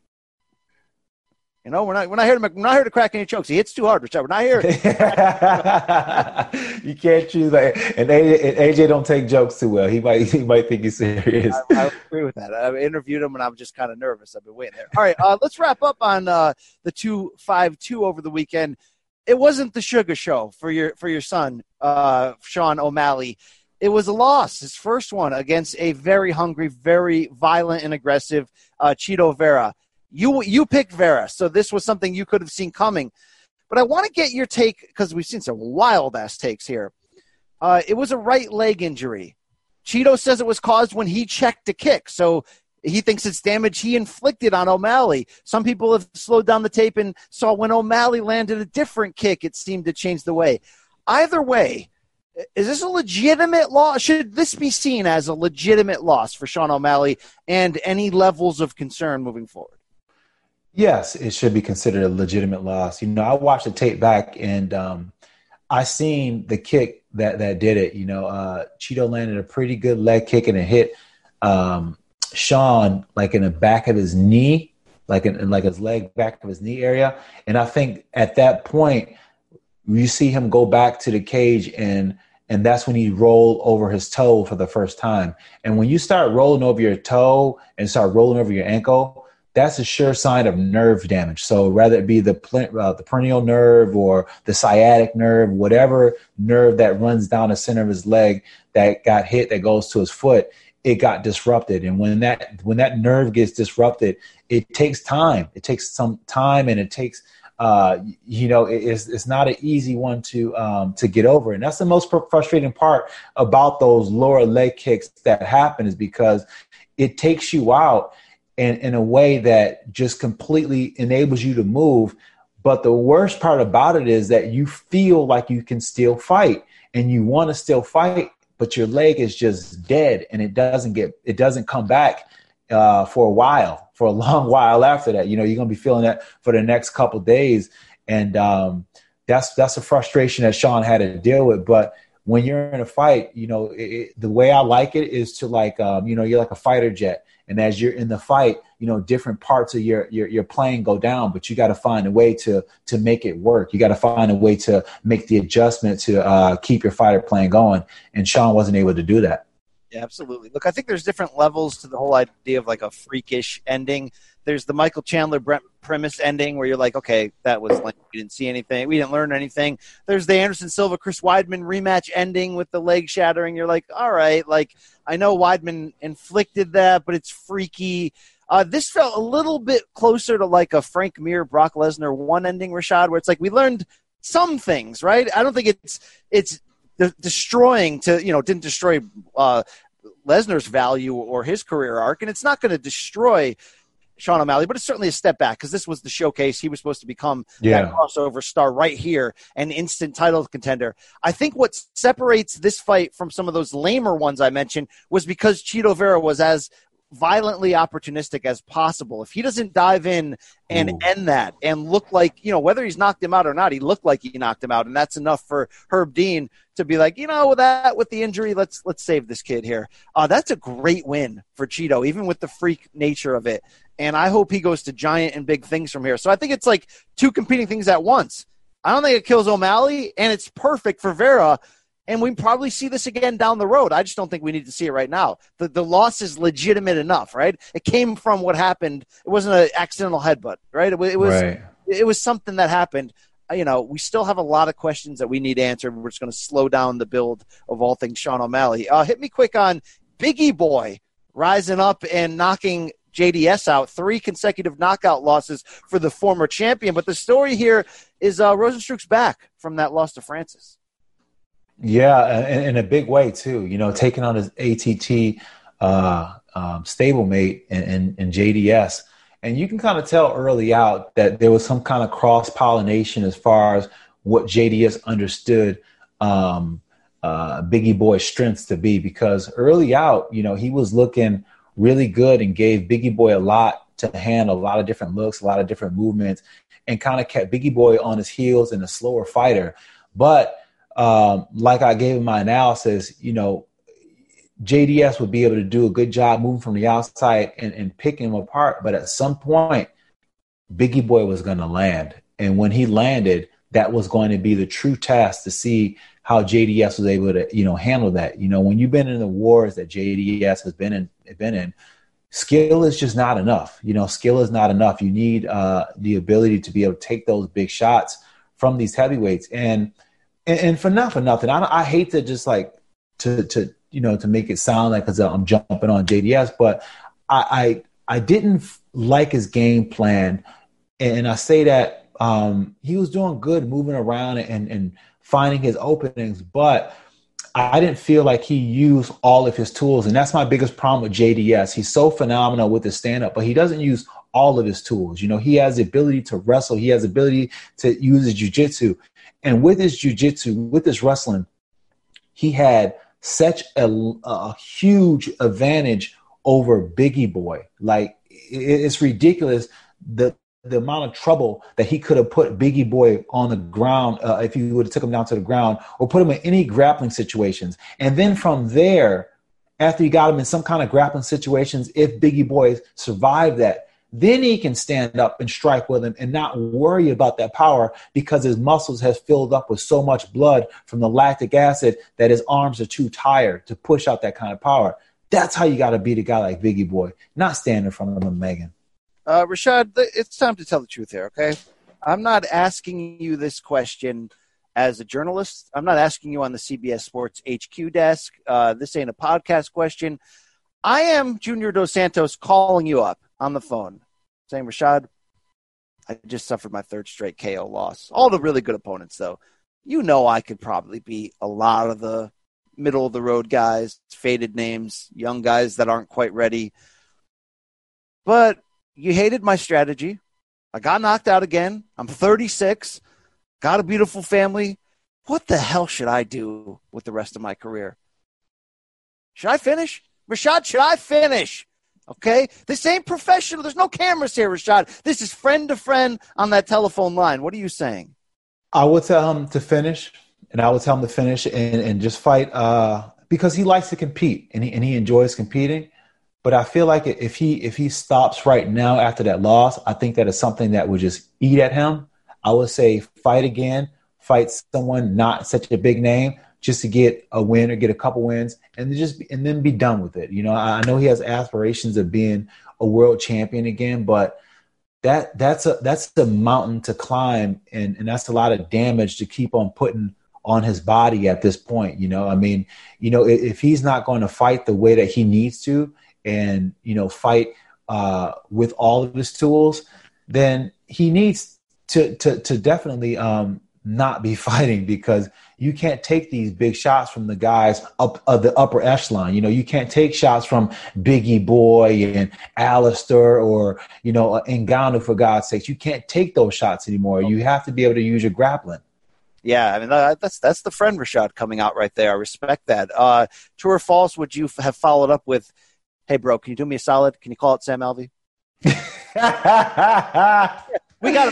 You know, we're not we're not here to we're not here to crack any jokes. He hits too hard, Richard. We're not here. You can't choose that. And A J, and A J don't take jokes too well. He might he might think he's serious. I, I agree with that. I interviewed him, and I'm just kind of nervous. I've been waiting there. All right, uh, let's wrap up on uh, the two five two over the weekend. It wasn't the sugar show for your for your son, uh, Sean O'Malley. It was a loss, his first one against a very hungry, very violent and aggressive uh, Chito Vera. You you picked Vera, so this was something you could have seen coming. But I want to get your take, because we've seen some wild-ass takes here. Uh, it was a right leg injury. Cheeto says it was caused when he checked a kick. So he thinks it's damage he inflicted on O'Malley. Some people have slowed down the tape and saw when O'Malley landed a different kick, it seemed to change the way. Either way, is this a legitimate loss? Should this be seen as a legitimate loss for Sean O'Malley and any levels of concern moving forward? Yes, it should be considered a legitimate loss. You know, I watched the tape back and um, I seen the kick that, that did it. You know, uh, Cheeto landed a pretty good leg kick and it hit um, Sean like in the back of his knee, like in, in like his leg back of his knee area. And I think at that point, you see him go back to the cage and and that's when he rolled over his toe for the first time. And when you start rolling over your toe and start rolling over your ankle, that's a sure sign of nerve damage. So whether it be the uh, the peroneal nerve or the sciatic nerve, whatever nerve that runs down the center of his leg that got hit that goes to his foot, it got disrupted. And when that when that nerve gets disrupted, it takes time. It takes some time and it takes Uh, you know, it's it's not an easy one to um, to get over, and that's the most frustrating part about those lower leg kicks that happen is because it takes you out in in a way that just completely enables you to move. But the worst part about it is that you feel like you can still fight, and you want to still fight, but your leg is just dead, and it doesn't get it doesn't come back uh, for a while. For a long while after that, you know, you're going to be feeling that for the next couple of days. And um, that's that's a frustration that Sean had to deal with. But when you're in a fight, you know, it, it, the way I like it is to like, um, you know, you're like a fighter jet. And as you're in the fight, you know, different parts of your your, your plane go down, but you got to find a way to to make it work. You got to find a way to make the adjustment to uh, keep your fighter plane going. And Sean wasn't able to do that. Yeah, absolutely. Look, I think there's different levels to the whole idea of like a freakish ending. There's the Michael Chandler Brent Primus ending where you're like, okay, that was like we didn't see anything, we didn't learn anything. There's the Anderson Silva Chris Weidman rematch ending with the leg shattering. You're like, all right, like I know Weidman inflicted that, but it's freaky. Uh, this felt a little bit closer to like a Frank Mir Brock Lesnar one ending, Rashad, where it's like we learned some things, right? I don't think it's it's de- destroying to you know didn't destroy. Uh, Lesnar's value or his career arc, and it's not going to destroy Sean O'Malley, but it's certainly a step back because this was the showcase. He was supposed to become yeah. that crossover star right here, an instant title contender. I think what separates this fight from some of those lamer ones I mentioned was because Cheeto Vera was as violently opportunistic as possible. If he doesn't dive in and Ooh. end that and look like, you know, whether he's knocked him out or not, he looked like he knocked him out. And that's enough for Herb Dean to be like, you know, that with the injury, let's, let's save this kid here. Uh, that's a great win for Cheeto, even with the freak nature of it. And I hope he goes to giant and big things from here. So I think it's like two competing things at once. I don't think it kills O'Malley, and it's perfect for Vera. And we probably see this again down the road. I just don't think we need to see it right now. The the loss is legitimate enough, right? It came from what happened. It wasn't an accidental headbutt, right? It, it was right. it was something that happened. You know, we still have a lot of questions that we need answered. We're just going to slow down the build of all things Sean O'Malley. Uh, hit me quick on Biggie Boy rising up and knocking J D S out. Three consecutive knockout losses for the former champion. But the story here is uh, Rozenstruik's back from that loss to Francis. Yeah, in, in a big way too. You know, taking on his A T T uh, um, stablemate in, in, in J D S, and you can kind of tell early out that there was some kind of cross pollination as far as what J D S understood um, uh, Biggie Boy's strengths to be. Because early out, you know, he was looking really good and gave Biggie Boy a lot to handle, a lot of different looks, a lot of different movements, and kind of kept Biggie Boy on his heels and a slower fighter, but. Um, like I gave him my analysis, you know, J D S would be able to do a good job moving from the outside and, and picking him apart. But at some point, Biggie Boy was going to land. And when he landed, that was going to be the true test to see how J D S was able to, you know, handle that. You know, when you've been in the wars that J D S has been in, been in, skill is just not enough. You know, skill is not enough. You need uh, the ability to be able to take those big shots from these heavyweights. And And, and for not for nothing, I, I hate to just like to to you know to make it sound like because I'm jumping on J D S, but I, I I didn't like his game plan, and I say that um, he was doing good moving around and and finding his openings, but I didn't feel like he used all of his tools. And that's my biggest problem with J D S. He's so phenomenal with his stand-up, but he doesn't use all of his tools. You know, he has the ability to wrestle. He has the ability to use his jiu-jitsu. And with his jiu-jitsu, with his wrestling, he had such a, a huge advantage over Biggie Boy. Like, it, it's ridiculous the the amount of trouble that he could have put Biggie Boy on the ground uh, if he would have took him down to the ground or put him in any grappling situations. And then from there, after he got him in some kind of grappling situations, if Biggie Boy survived that, then he can stand up and strike with him and not worry about that power because his muscles have filled up with so much blood from the lactic acid that his arms are too tired to push out that kind of power. That's how you got to beat a guy like Biggie Boy, not stand in front of him, Megan. Uh, Rashad, it's time to tell the truth here, okay? I'm not asking you this question as a journalist. I'm not asking you on the C B S Sports H Q desk. Uh, this ain't a podcast question. I am Junior Dos Santos calling you up on the phone saying, Rashad, I just suffered my third straight K O loss. All the really good opponents, though. You know I could probably beat a lot of the middle-of-the-road guys, faded names, young guys that aren't quite ready. But you hated my strategy. I got knocked out again. I'm thirty-six, got a beautiful family. What the hell should I do with the rest of my career? Should I finish? Rashad, should I finish? Okay? This ain't professional. There's no cameras here, Rashad. This is friend to friend on that telephone line. What are you saying? I would tell him to finish, and I would tell him to finish and, and just fight uh, because he likes to compete, and he, and he enjoys competing. But I feel like if he if he stops right now after that loss, I think that is something that would just eat at him. I would say fight again, fight someone not such a big name just to get a win or get a couple wins and just and then be done with it. You know, I know he has aspirations of being a world champion again, but that that's a that's the mountain to climb, and, and that's a lot of damage to keep on putting on his body at this point. You know, I mean, you know, if, if he's not going to fight the way that he needs to, and, you know, fight uh, with all of his tools, then he needs to to, to definitely um, not be fighting, because you can't take these big shots from the guys up of the upper echelon. You know, you can't take shots from Biggie Boy and Alistair or, you know, Ngannou, for God's sakes. You can't take those shots anymore. You have to be able to use your grappling. Yeah, I mean, that's that's the friend Rashad coming out right there. I respect that. Uh, true or false, would you have followed up with, hey, bro, can you do me a solid? Can you call it Sam Alvey? We got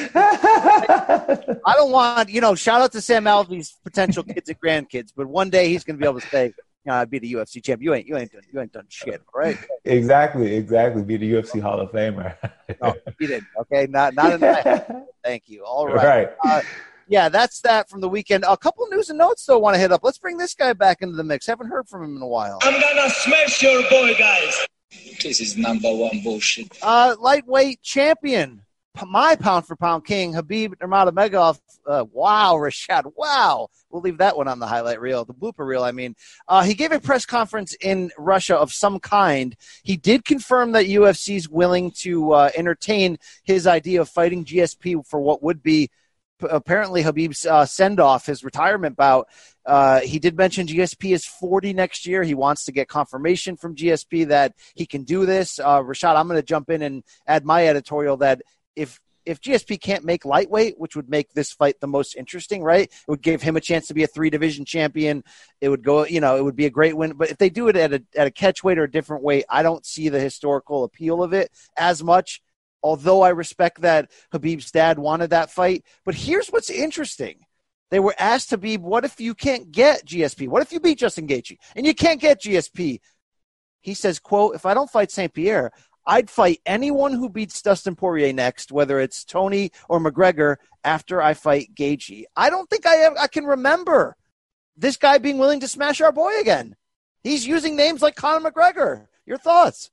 to – I don't want – you know, shout out to Sam Alvey's potential kids and grandkids, but one day he's going to be able to say, you know, I'd be the U F C champ. You ain't, you ain't, done, you ain't done shit, right? Exactly, exactly. Be the U F C Hall of Famer. No, he didn't, okay? Not, not in that. Thank you. All right. Right. Uh, yeah, that's that from the weekend. A couple of news and notes, though, I want to hit up. Let's bring this guy back into the mix. Haven't heard from him in a while. I'm gonna smash your boy, guys. This is number one bullshit. Uh, lightweight champion, my pound-for-pound king, Khabib Nurmagomedov. Uh, wow, Rashad, wow. We'll leave that one on the highlight reel, the blooper reel, I mean. Uh, he gave a press conference in Russia of some kind. He did confirm that U F C's willing to uh, entertain his idea of fighting G S P for what would be apparently Khabib's uh, send-off, his retirement bout. Uh, he did mention G S P is forty next year. He wants to get confirmation from G S P that he can do this. Uh, Rashad, I'm going to jump in and add my editorial that if if G S P can't make lightweight, which would make this fight the most interesting, right? It would give him a chance to be a three-division champion. It would go, you know, it would be a great win. But if they do it at a at a catch weight or a different weight, I don't see the historical appeal of it as much. Although I respect that Khabib's dad wanted that fight. But here's what's interesting. They were asked Khabib, what if you can't get G S P? What if you beat Justin Gaethje and you can't get G S P? He says, quote, if I don't fight Saint Pierre, I'd fight anyone who beats Dustin Poirier next, whether it's Tony or McGregor, after I fight Gaethje. I don't think I have, I can remember this guy being willing to smash our boy again. He's using names like Conor McGregor. Your thoughts?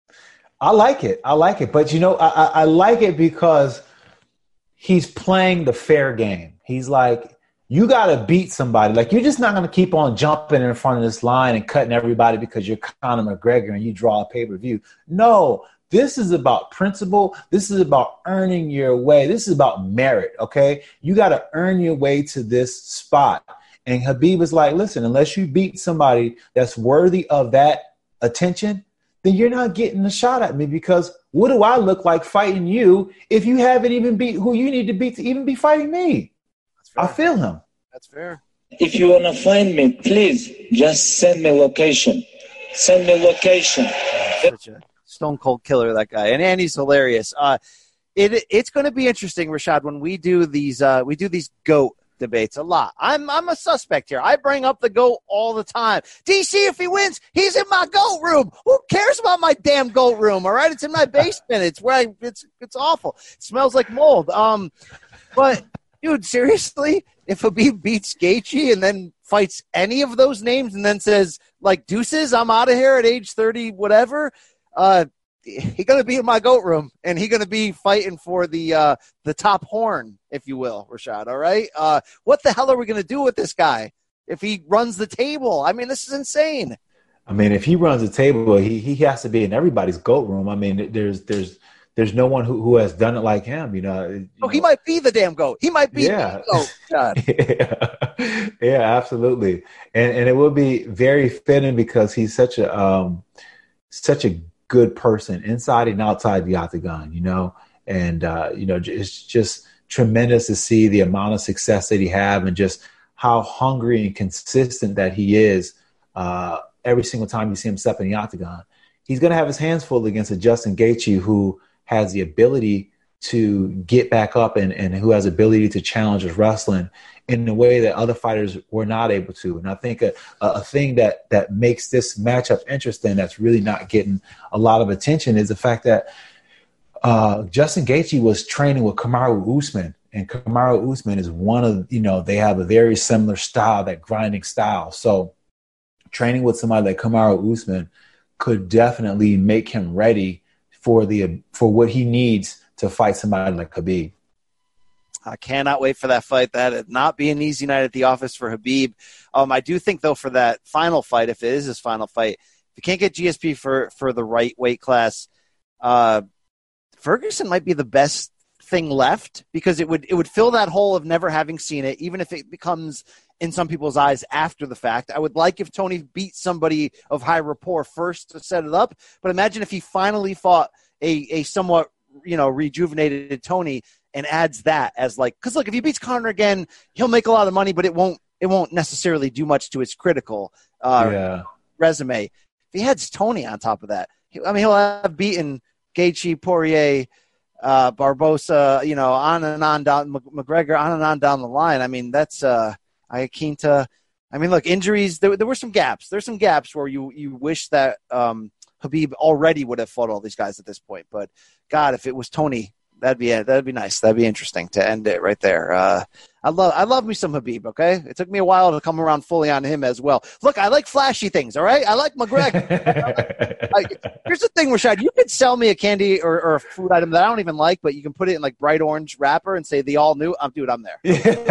I like it. I like it. But, you know, I, I like it because he's playing the fair game. He's like, you got to beat somebody. Like, you're just not going to keep on jumping in front of this line and cutting everybody because you're Conor McGregor and you draw a pay-per-view. No, this is about principle. This is about earning your way. This is about merit, okay? You got to earn your way to this spot. And Khabib is like, listen, unless you beat somebody that's worthy of that attention, then you're not getting a shot at me, because what do I look like fighting you if you haven't even beat who you need to beat to even be fighting me? That's fair. I feel him. That's fair. If you want to find me, please just send me location. Send me location. Such a stone cold killer, that guy. And Andy's hilarious. Uh, it It's going to be interesting, Rashad, when we do these uh, we do these GOAT debates a lot. I'm I'm a suspect here. I bring up the GOAT all the time. D C, if he wins, he's in my GOAT room. Who cares about my damn GOAT room? All right, it's in my basement. It's where I, it's it's awful. It smells like mold. Um, but dude, seriously, if Khabib beats Gaethje and then fights any of those names and then says like deuces, I'm out of here at age thirty, whatever. Uh, He's going to be in my GOAT room, and he's going to be fighting for the uh, the top horn, if you will, Rashad, all right? Uh, what the hell are we going to do with this guy if he runs the table? I mean, this is insane. I mean, if he runs the table, he he has to be in everybody's GOAT room. I mean, there's there's there's no one who, who has done it like him, you know. You oh, know. He might be the damn GOAT. He might be yeah. the GOAT, God. yeah. yeah, absolutely. And and it will be very fitting because he's such a um, such a good person inside and outside the octagon, you know, and, uh, you know, it's just tremendous to see the amount of success that he have and just how hungry and consistent that he is uh, every single time you see him step in the octagon. He's going to have his hands full against a Justin Gaethje who has the ability to get back up and, and who has ability to challenge his wrestling in a way that other fighters were not able to. And I think a, a thing that that makes this matchup interesting that's really not getting a lot of attention is the fact that uh, Justin Gaethje was training with Kamaru Usman. And Kamaru Usman is one of, you know, they have a very similar style, that grinding style. So training with somebody like Kamaru Usman could definitely make him ready for the for what he needs to fight somebody like Khabib. I cannot wait for that fight. That'd not be an easy night at the office for Khabib. Um, I do think, though, for that final fight, if it is his final fight, if you can't get G S P for, for the right weight class, uh, Ferguson might be the best thing left, because it would it would fill that hole of never having seen it, even if it becomes, in some people's eyes, after the fact. I would like if Tony beat somebody of high rapport first to set it up, but imagine if he finally fought a, a somewhat, you know, rejuvenated Tony and adds that as like, because look, if he beats Conor again, he'll make a lot of money, but it won't it won't necessarily do much to his critical uh, yeah. resume. If he adds Tony on top of that, I mean, he'll have beaten Gaethje, Poirier, uh, Barbosa, you know, on and on down, McGregor, on and on down the line. I mean, that's uh, Iaquinta. I mean, look, injuries. There, there were some gaps. There's some gaps where you you wish that um, Khabib already would have fought all these guys at this point. But God, if it was Tony, that'd be that'd be nice. That'd be interesting to end it right there. Uh, I love I love me some Khabib. Okay, it took me a while to come around fully on him as well. Look, I like flashy things. All right, I like McGregor. I, here's the thing, Rashad. You could sell me a candy or, or a food item that I don't even like, but you can put it in like bright orange wrapper and say the all new. I'm dude, I'm there.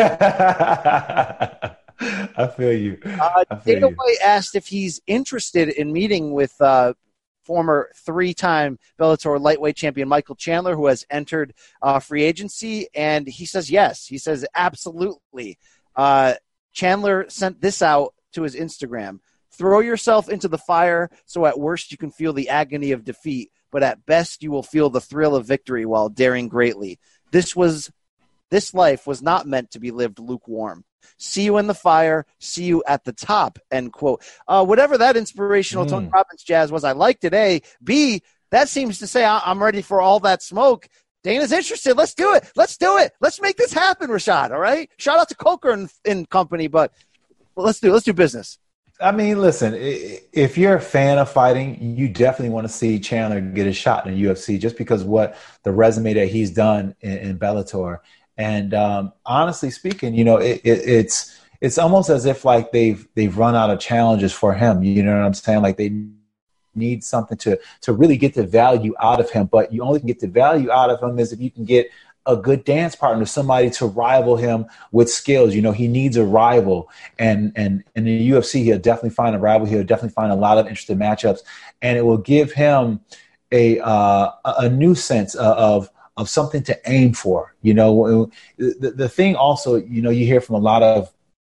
I feel you. Uh, I feel Dana you. White asked if he's interested in meeting with uh, former three-time Bellator lightweight champion Michael Chandler, who has entered uh, free agency, and he says yes. He says absolutely. Uh, Chandler sent this out to his Instagram. Throw yourself into the fire, so at worst you can feel the agony of defeat, but at best you will feel the thrill of victory while daring greatly. This was, this life was not meant to be lived lukewarm. See you in the fire, see you at the top, end quote. Uh, whatever that inspirational mm. Tony Robbins jazz was, I liked it, A. B, that seems to say I- I'm ready for all that smoke. Dana's interested. Let's do it. Let's do it. Let's make this happen, Rashad, all right? Shout out to Coker and, and company, but let's do let's do business. I mean, listen, if you're a fan of fighting, you definitely want to see Chandler get a shot in the U F C just because what the resume that he's done in, in Bellator. And um, honestly speaking, you know, it, it, it's it's almost as if like they've they've run out of challenges for him. You know what I'm saying? Like they need something to to really get the value out of him. But you only can get the value out of him is if you can get a good dance partner, somebody to rival him with skills. You know, he needs a rival. And and, and in the U F C, he'll definitely find a rival. He'll definitely find a lot of interesting matchups. And it will give him a uh, a new sense of of something to aim for. You know, the, the thing also, you know, you hear from a lot of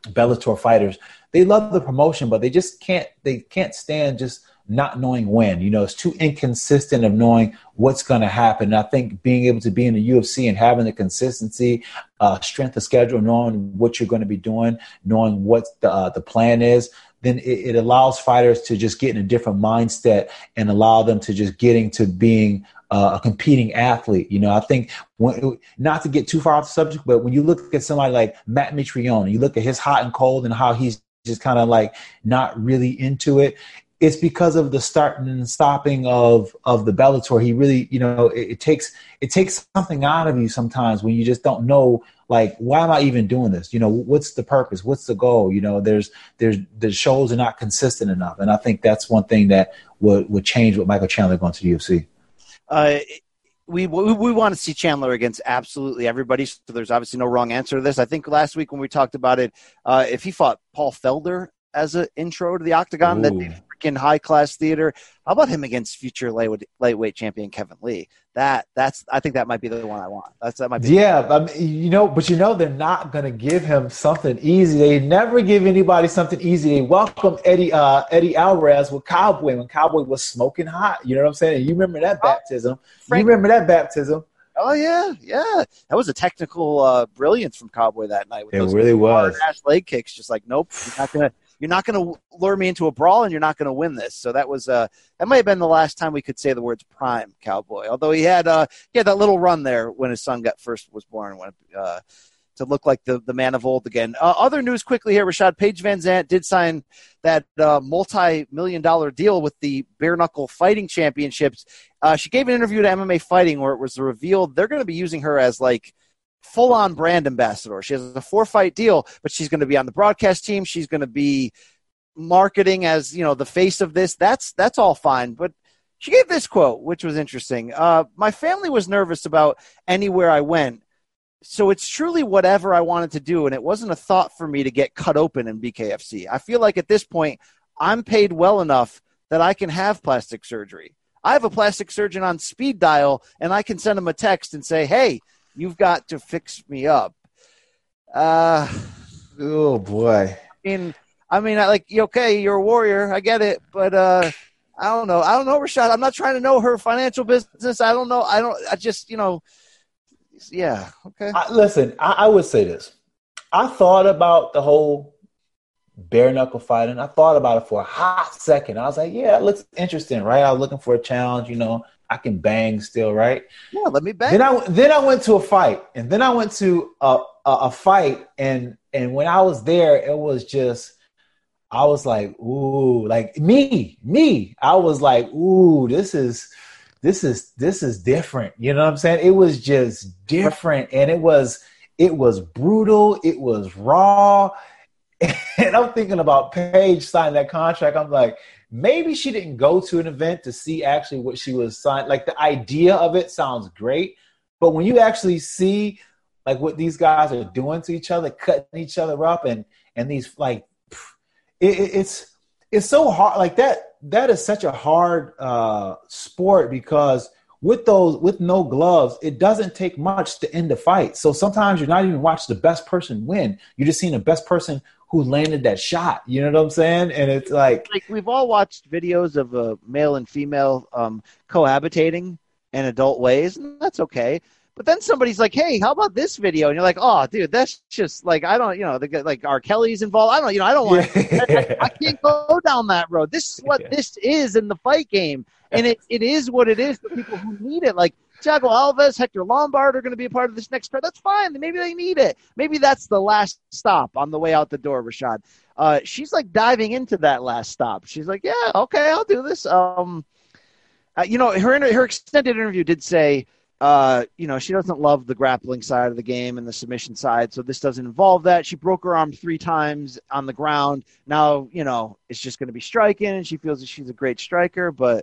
Bellator fighters, they love the promotion, but they just can't, they can't stand just not knowing when. You know, it's too inconsistent of knowing what's going to happen. And I think being able to be in the U F C and having the consistency, uh, strength of schedule, knowing what you're going to be doing, knowing what the, uh, the plan is, then it, it allows fighters to just get in a different mindset and allow them to just get into being uh, a competing athlete. You know, I think when, not to get too far off the subject, but when you look at somebody like Matt Mitrione, you look at his hot and cold and how he's just kind of like not really into it. It's because of the starting and stopping of, of the Bellator. He really, you know, it, it takes it takes something out of you sometimes when you just don't know, like, why am I even doing this? You know, what's the purpose? What's the goal? You know, there's there's the shows are not consistent enough, and I think that's one thing that would would change with Michael Chandler going to the U F C. Uh, we, we we want to see Chandler against absolutely everybody. So there's obviously no wrong answer to this. I think last week when we talked about it, uh, if he fought Paul Felder as an intro to the octagon, that freaking high class theater. How about him against future lightweight, lightweight champion Kevin Lee? That that's I think that might be the one I want. That's that might be. Yeah, I mean, you know, but you know they're not gonna give him something easy. They never give anybody something easy. They welcome Eddie uh, Eddie Alvarez with Cowboy when Cowboy was smoking hot. You know what I'm saying? And you remember that baptism? Frank- you remember that baptism? Oh yeah, yeah. That was a technical uh, brilliance from Cowboy that night. With it those really was. Hard-ass leg kicks, just like nope, you're not gonna. You're not going to lure me into a brawl, and you're not going to win this. So that was uh, that might have been the last time we could say the words prime Cowboy. Although he had uh, he had that little run there when his son got first was born, when uh, to look like the, the man of old again. Uh, other news quickly here: Rashad Paige Van Zandt did sign that uh, multi-million dollar deal with the Bare Knuckle Fighting Championships. Uh, she gave an interview to M M A Fighting where it was revealed they're going to be using her as like full-on brand ambassador. She has a four-fight deal, but she's going to be on the broadcast team. She's going to be marketing as, you know, the face of this. That's that's all fine. But she gave this quote, which was interesting. Uh, my family was nervous about anywhere I went, so it's truly whatever I wanted to do, and it wasn't a thought for me to get cut open in B K F C. I feel like at this point, I'm paid well enough that I can have plastic surgery. I have a plastic surgeon on speed dial, and I can send him a text and say, hey, you've got to fix me up. Uh, oh, boy. I mean, I mean, I like, okay, you're a warrior. I get it. But uh, I don't know. I don't know, Rashad. I'm not trying to know her financial business. I don't know. I don't, I just, you know, yeah. Okay. I, listen, I, I would say this. I thought about the whole bare knuckle fighting. I thought about it for a hot second. I was like, yeah, it looks interesting, right? I was looking for a challenge, you know. I can bang still, right? Yeah, let me bang. Then I then I went to a fight, and then I went to a, a a fight, and and when I was there, it was just, I was like, ooh, like me, me. I was like, ooh, this is, this is, this is different. You know what I'm saying? It was just different, and it was, it was brutal. It was raw, and I'm thinking about Paige signing that contract. I'm like, maybe she didn't go to an event to see actually what she was signed. Like the idea of it sounds great, but when you actually see like what these guys are doing to each other, cutting each other up, and and these like, it, it's it's so hard. Like that that is such a hard uh, sport because with those with no gloves, it doesn't take much to end the fight. So sometimes you're not even watching the best person win. You're just seeing the best person who landed that shot. You know what I'm saying? And it's like, like we've all watched videos of a uh, male and female um, cohabitating in adult ways, and that's okay. But then somebody's like, hey, how about this video? And you're like, oh, dude, that's just like, I don't, you know, the, like R. Kelly's involved. I don't, you know, I don't want, yeah. I, I can't go down that road. This is what yeah. this is in the fight game. And it, it is what it is for people who need it. Like Thiago Alves, Hector Lombard are going to be a part of this next part. That's fine. Maybe they need it. Maybe that's the last stop on the way out the door, Rashad. Uh, she's like diving into that last stop. She's like, yeah, okay, I'll do this. Um, uh, you know, her her extended interview did say, uh, you know, she doesn't love the grappling side of the game and the submission side, so this doesn't involve that. She broke her arm three times on the ground. Now, you know, it's just going to be striking, and she feels that she's a great striker, but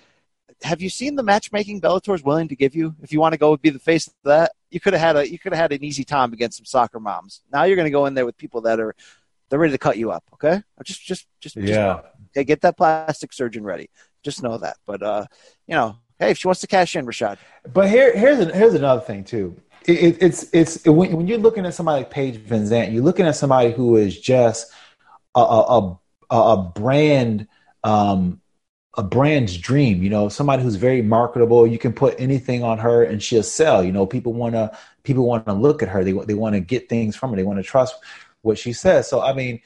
have you seen the matchmaking Bellator's willing to give you? If you want to go be the face of that, you could have had a you could have had an easy time against some soccer moms. Now you're going to go in there with people that are they're ready to cut you up. Okay, just just just yeah. Just, okay, get that plastic surgeon ready. Just know that. But uh, you know, hey, if she wants to cash in, Rashad. But here here's an, here's another thing too. it, it's it's when, when you're looking at somebody like Paige VanZant, you're looking at somebody who is just a a, a, a brand um, a brand's dream. You know, somebody who's very marketable. You can put anything on her and she'll sell. You know, people want to people want to look at her. They they want to get things from her. They want to trust what she says. So I mean,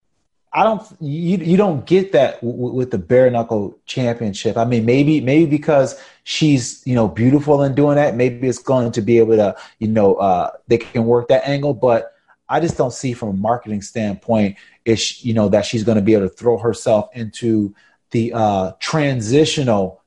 I don't you you don't get that w- with the bare knuckle championship. I mean, maybe maybe because she's, you know, beautiful in doing that. Maybe it's going to be able to, you know, uh, they can work that angle. But I just don't see from a marketing standpoint, is you know that she's going to be able to throw herself into the uh, transitional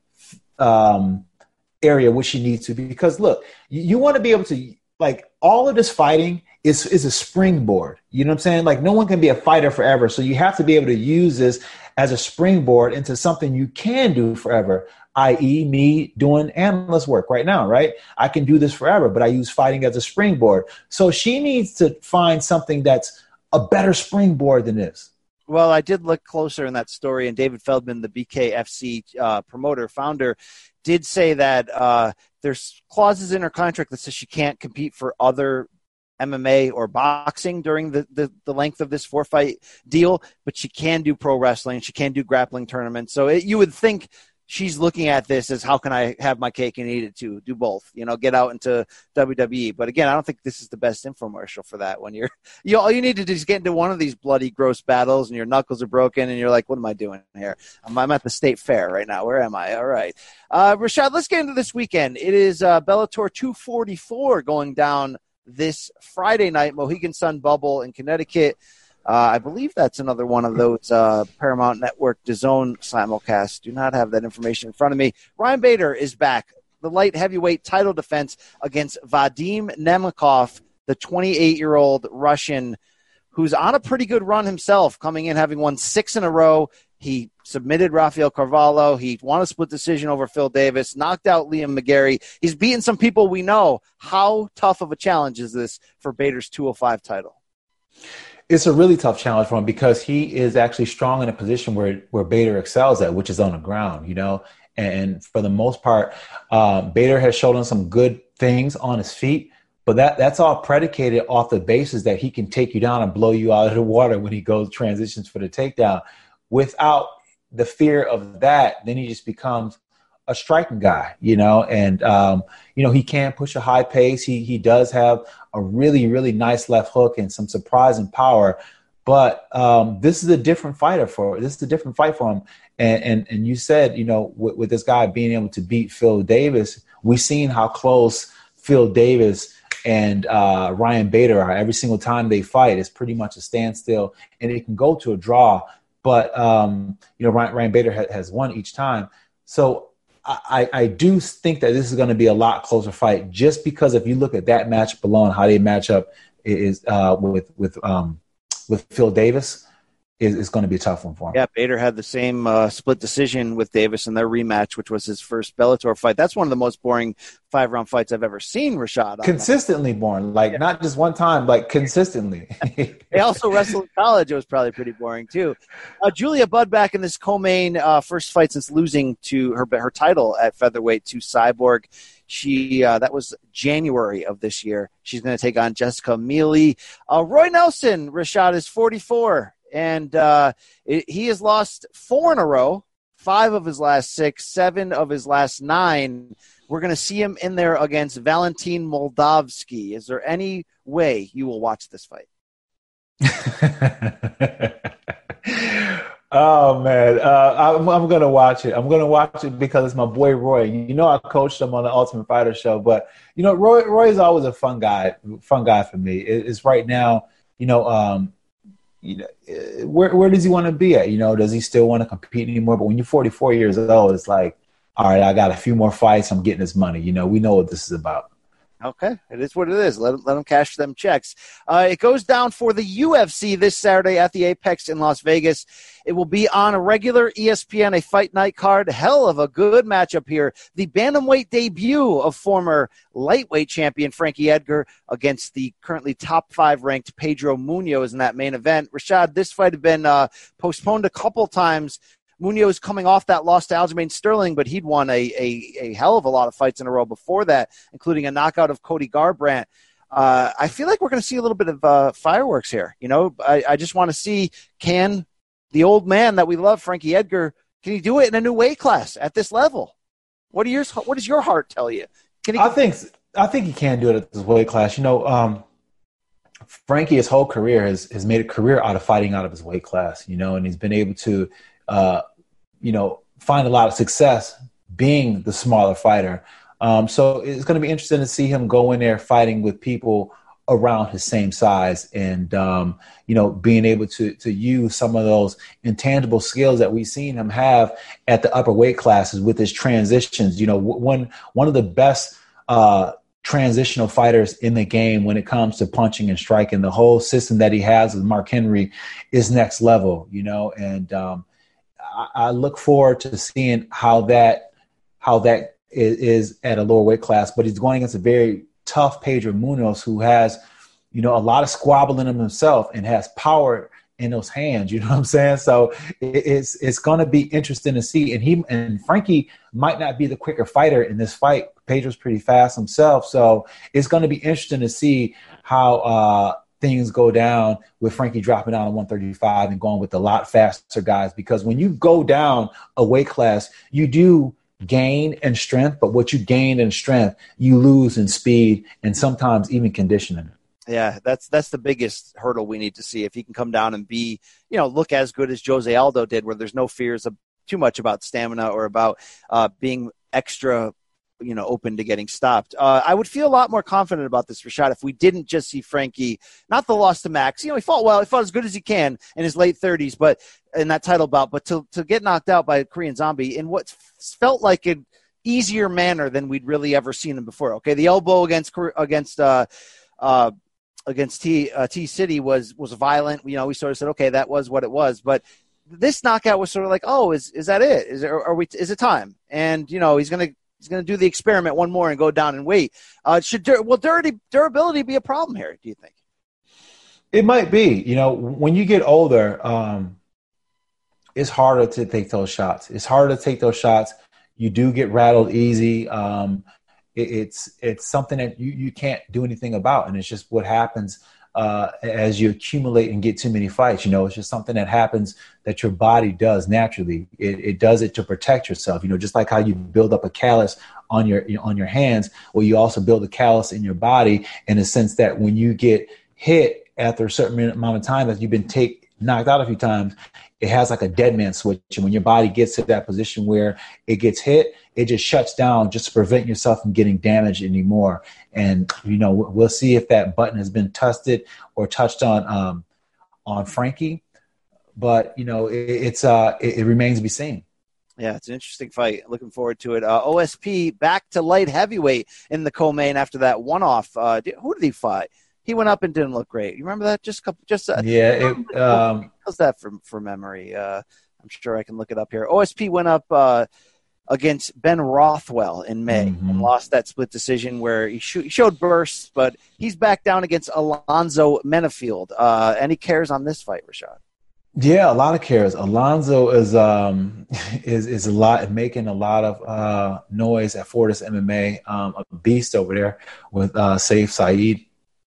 um, area which she needs to be. Because look, you, you want to be able to, like, all of this fighting is is a springboard. You know what I'm saying? Like, no one can be a fighter forever. So you have to be able to use this as a springboard into something you can do forever, that is me doing analyst work right now, right? I can do this forever, but I use fighting as a springboard. So she needs to find something that's a better springboard than this. Well, I did look closer in that story, and David Feldman, the B K F C uh, promoter, founder, did say that uh, there's clauses in her contract that says she can't compete for other M M A or boxing during the, the, the length of this four-fight deal, but she can do pro wrestling. She can do grappling tournaments. So it, you would think she's looking at this as, how can I have my cake and eat it too? Do both, you know, get out into W W E. But again, I don't think this is the best infomercial for that. When you're, you all you need to do is get into one of these bloody, gross battles and your knuckles are broken and you're like, what am I doing here? I'm, I'm at the state fair right now. Where am I? All right. Uh, Rashad, let's get into this weekend. It is uh, Bellator two forty-four going down this Friday night, Mohegan Sun Bubble in Connecticut. Uh, I believe that's another one of those uh, Paramount Network D A Z N simulcasts. Do not have that information in front of me. Ryan Bader is back. The light heavyweight title defense against Vadim Nemikov, the twenty-eight-year-old Russian who's on a pretty good run himself, coming in having won six in a row. He submitted Rafael Carvalho. He won a split decision over Phil Davis, knocked out Liam McGarry. He's beaten some people we know. How tough of a challenge is this for Bader's two oh five title? It's a really tough challenge for him because he is actually strong in a position where, where Bader excels at, which is on the ground, you know. And for the most part, um, Bader has shown us some good things on his feet, but that that's all predicated off the basis that he can take you down and blow you out of the water when he goes transitions for the takedown. Without the fear of that, then he just becomes a striking guy, you know, and, um, you know, he can push a high pace. He he does have a really, really nice left hook and some surprising power. But um, this is a different fighter for this is a different fight for him. And and, and you said, you know, with, with this guy being able to beat Phil Davis, we've seen how close Phil Davis and uh, Ryan Bader are. Every single time they fight, it's pretty much a standstill, and it can go to a draw. But, um, you know, Ryan, Ryan Bader ha- has won each time. So I, I do think that this is going to be a lot closer fight, just because if you look at that matchup alone, how they match up is uh, with with um, with Phil Davis is, is going to be a tough one for him. Yeah, Bader had the same uh, split decision with Davis in their rematch, which was his first Bellator fight. That's one of the most boring five-round fights I've ever seen, Rashad. Consistently boring, like yeah. Not just one time, like consistently. They also wrestled in college. It was probably pretty boring, too. Uh, Julia Budd back in this co-main uh, first fight since losing to her her title at featherweight to Cyborg. She uh, that was January of this year. She's going to take on Jessica Mealy. Uh, Roy Nelson, Rashad, is forty-four, and uh, it, he has lost four in a row, five of his last six, seven of his last nine. We're going to see him in there against Valentin Moldavsky. Is there any way you will watch this fight? Oh, man. Uh, I'm, I'm going to watch it. I'm going to watch it because it's my boy Roy. You know, I coached him on the Ultimate Fighter show, but, you know, Roy Roy is always a fun guy, fun guy for me. It, it's right now, you know, um, you know, where, where does he want to be at? You know, does he still want to compete anymore? But when you're forty-four years old, it's like, all right, I got a few more fights. I'm getting this money. You know, we know what this is about. Okay, it is what it is. Let, let them cash them checks. Uh, it goes down for the U F C this Saturday at the Apex in Las Vegas. It will be on a regular E S P N, a fight night card. Hell of a good matchup here. The bantamweight debut of former lightweight champion Frankie Edgar against the currently top five ranked Pedro Munoz in that main event. Rashad, this fight had been uh, postponed a couple times Munoz coming off that loss to Aljamain Sterling, but he'd won a, a, a hell of a lot of fights in a row before that, including a knockout of Cody Garbrandt. Uh, I feel like we're going to see a little bit of uh, fireworks here. You know, I, I just want to see, can the old man that we love, Frankie Edgar, can he do it in a new weight class at this level? What do yours, what does your heart tell you? Can he? I think I think he can do it at this weight class. You know, um, Frankie, his whole career has has made a career out of fighting out of his weight class. You know, and he's been able to, uh, you know, find a lot of success being the smaller fighter. Um, so it's going to be interesting to see him go in there fighting with people around his same size and, um, you know, being able to to use some of those intangible skills that we've seen him have at the upper weight classes with his transitions. You know, one, one of the best uh, transitional fighters in the game when it comes to punching and striking. The whole system that he has with Mark Henry is next level, you know, and um, I, I look forward to seeing how that, how that, is at a lower weight class, but he's going against a very tough Pedro Munoz who has, you know, a lot of squabble in him himself and has power in those hands. You know what I'm saying? So it's it's going to be interesting to see. And he and Frankie might not be the quicker fighter in this fight. Pedro's pretty fast himself, so it's going to be interesting to see how uh, things go down with Frankie dropping down to one thirty-five and going with a lot faster guys. Because when you go down a weight class, you do gain in strength, but what you gain in strength, you lose in speed and sometimes even conditioning. Yeah, that's that's the biggest hurdle we need to see. If he can come down and be, you know, look as good as Jose Aldo did, where there's no fears of too much about stamina or about uh, being extra, you know, open to getting stopped. Uh, I would feel a lot more confident about this, Rashad, if we didn't just see Frankie, not the loss to Max. You know, he fought well. He fought as good as he can in his late thirties, but in that title bout, but to, to get knocked out by a Korean Zombie in what felt like an easier manner than we'd really ever seen him before. Okay, the elbow against against uh, uh, against T uh, T City was was violent. You know, we sort of said, okay, that was what it was, but this knockout was sort of like, oh, is is that it? Is there, are we? Is it time? And you know, he's gonna. He's going to do the experiment one more and go down and wait. Uh, should dur- will durability, durability be a problem here, do you think? It might be. You know, when you get older, um, it's harder to take those shots. It's harder to take those shots. You do get rattled easy. Um, it, it's it's something that you, you can't do anything about, and it's just what happens uh, as you accumulate and get too many fights. You know, it's just something that happens that your body does naturally. It, it does it to protect yourself. You know, just like how you build up a callus on your you know, on your hands, well, you also build a callus in your body in the sense that when you get hit after a certain amount of time that you've been take knocked out a few times, it has like a dead man switch. And when your body gets to that position where it gets hit, it just shuts down just to prevent yourself from getting damaged anymore. And, you know, we'll see if that button has been touched or touched on um, on Frankie. But, you know, it, it's uh, it, it remains to be seen. Yeah, it's an interesting fight. Looking forward to it. Uh, O S P back to light heavyweight in the co-main after that one-off. Uh, who did he fight? He went up and didn't look great. You remember that? Just a couple, just uh, yeah. It, um, how's that from for memory? Uh, I'm sure I can look it up here. O S P went up uh, against Ben Rothwell in May mm-hmm. and lost that split decision where he, sh- he showed bursts, but he's back down against Alonzo Menafield. Uh, any cares on this fight, Rashad? Yeah, a lot of cares. Alonzo is um is is a lot making a lot of uh, noise at Fortis M M A. Um, a beast over there with uh, Saif Saeed.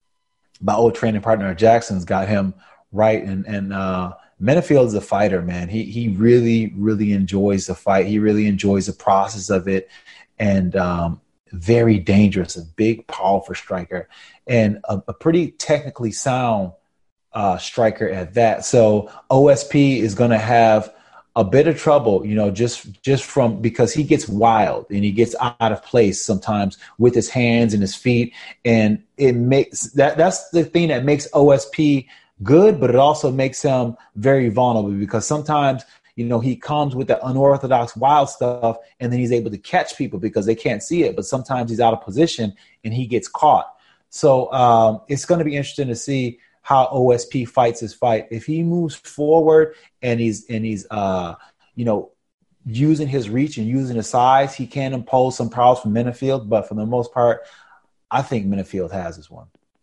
My old training partner Jackson's got him right, and and uh, Menafield's a fighter, man. He he really really enjoys the fight. He really enjoys the process of it, and um, very dangerous. A big, powerful striker, and a, a pretty technically sound uh, striker at that. So O S P is going to have a bit of trouble, you know, just just from because he gets wild and he gets out of place sometimes with his hands and his feet, and it makes that that's the thing that makes O S P good, but it also makes him very vulnerable because sometimes, you know, he comes with that unorthodox wild stuff and then he's able to catch people because they can't see it, but sometimes he's out of position and he gets caught. So um, it's going to be interesting to see how O S P fights his fight. If he moves forward and he's and he's uh you know using his reach and using his size, he can impose some problems from Menafield. But for the most part, I think Menafield has this one.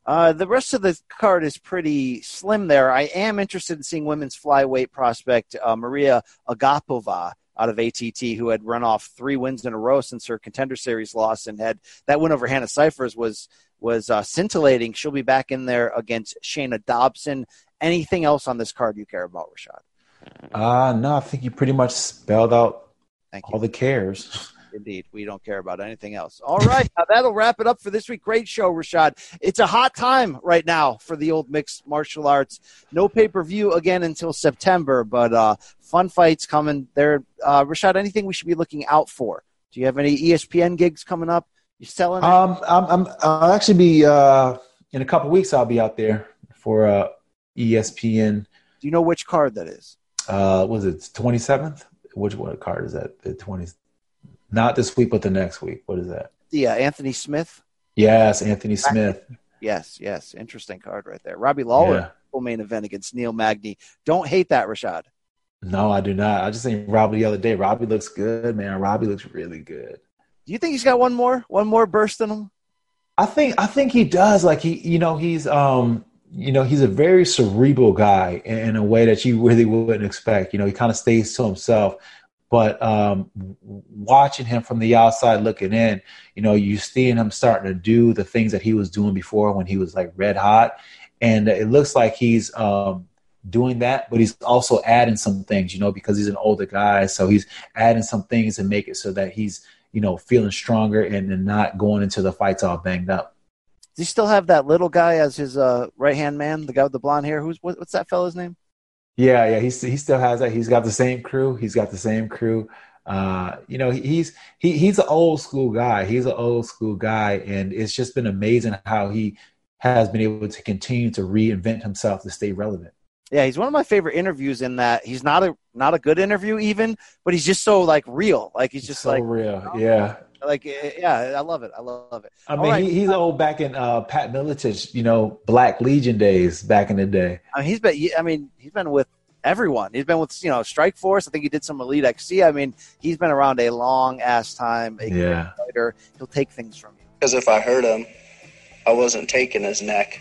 Uh, the rest of the card is pretty slim there. I am interested in seeing women's flyweight prospect uh, Maria Agapova out of A T T, who had run off three wins in a row since her Contender Series loss, and had that win over Hannah Cyphers was was uh, scintillating. She'll be back in there against Shayna Dobson. Anything else on this card you care about, Rashad? Uh, no, I think you pretty much spelled out Thank you. all the cares. Indeed. We don't care about anything else. All right. Now that'll wrap it up for this week. Great show, Rashad. It's a hot time right now for the old mixed martial arts. No pay-per-view again until September, but uh, fun fights coming there. Uh, Rashad, anything we should be looking out for? Do you have any E S P N gigs coming up? You selling? Um, I'm, I'm, I'll actually be, uh, in a couple weeks, I'll be out there for uh, E S P N. Do you know which card that is? Uh, was it twenty-seventh? Which what card is that? The twentieth? Not this week, but the next week. What is that? Yeah, Anthony Smith. Yes, Anthony Smith. Yes, yes. Interesting card right there. Robbie Lawler, Yeah. full main event against Neil Magny. Don't hate that, Rashad. No, I do not. I just seen Robbie the other day. Robbie looks good, man. Robbie looks really good. Do you think he's got one more, one more burst in him? I think I think he does. Like he, you know, he's um, you know, he's a very cerebral guy in, in a way that you really wouldn't expect. You know, he kind of stays to himself. But um, watching him from the outside looking in, you know, you seeing him starting to do the things that he was doing before when he was like red hot. And it looks like he's um, doing that, but he's also adding some things, you know, because he's an older guy. So he's adding some things to make it so that he's, you know, feeling stronger and, and not going into the fights all banged up. Does he still have that little guy as his uh, right-hand man, the guy with the blonde hair? Who's what, What's that fella's name? Yeah, yeah, he's he still has that. He's got the same crew. He's got the same crew. Uh, you know, he, he's he he's an old school guy. He's an old school guy, and it's just been amazing how he has been able to continue to reinvent himself to stay relevant. Yeah, he's one of my favorite interviews in that he's not a not a good interview even, but he's just so like real. Like he's just so like real. You know, yeah. Like yeah, I love it. I love it. I mean, right. he, he's old back in uh, Pat Miletich, you know, Black Legion days back in the day. I mean, he's been. I mean, he's been with everyone. He's been with, you know, Strike Force. I think he did some Elite X C. I mean, he's been around a long ass time. A yeah. great fighter. He'll take things from you. Because if I hurt him, I wasn't taking his neck.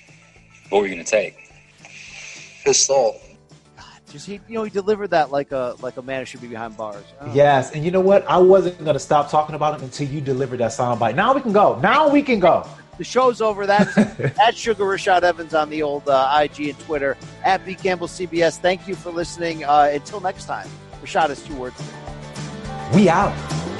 What were you going to take? His soul. God, just he, you know, he delivered that like a like a man who should be behind bars. Oh. Yes, and you know what? I wasn't going to stop talking about him until you delivered that soundbite. Now we can go. Now we can go. The show's over. That's at Sugar Rashad Evans on the old uh, I G and Twitter, at B Campbell C B S. Thank you for listening. Uh, until next time, Rashad is two words. We out.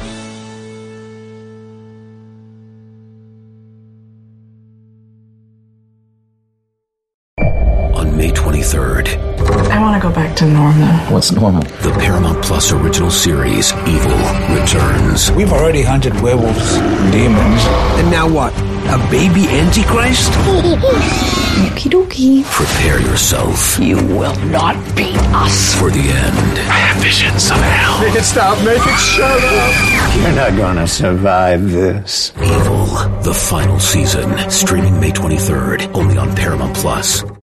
On May twenty-third. I want to go back to normal. What's normal? The Paramount Plus original series, Evil, returns. We've already hunted werewolves and demons. And now what? A baby Antichrist? Okie dokie. Prepare yourself. You will not beat us. For the end. I have visions of hell. Make it stop. Make it shut up. You're not gonna survive this. Evil, the final season. Streaming May twenty-third. Only on Paramount Plus.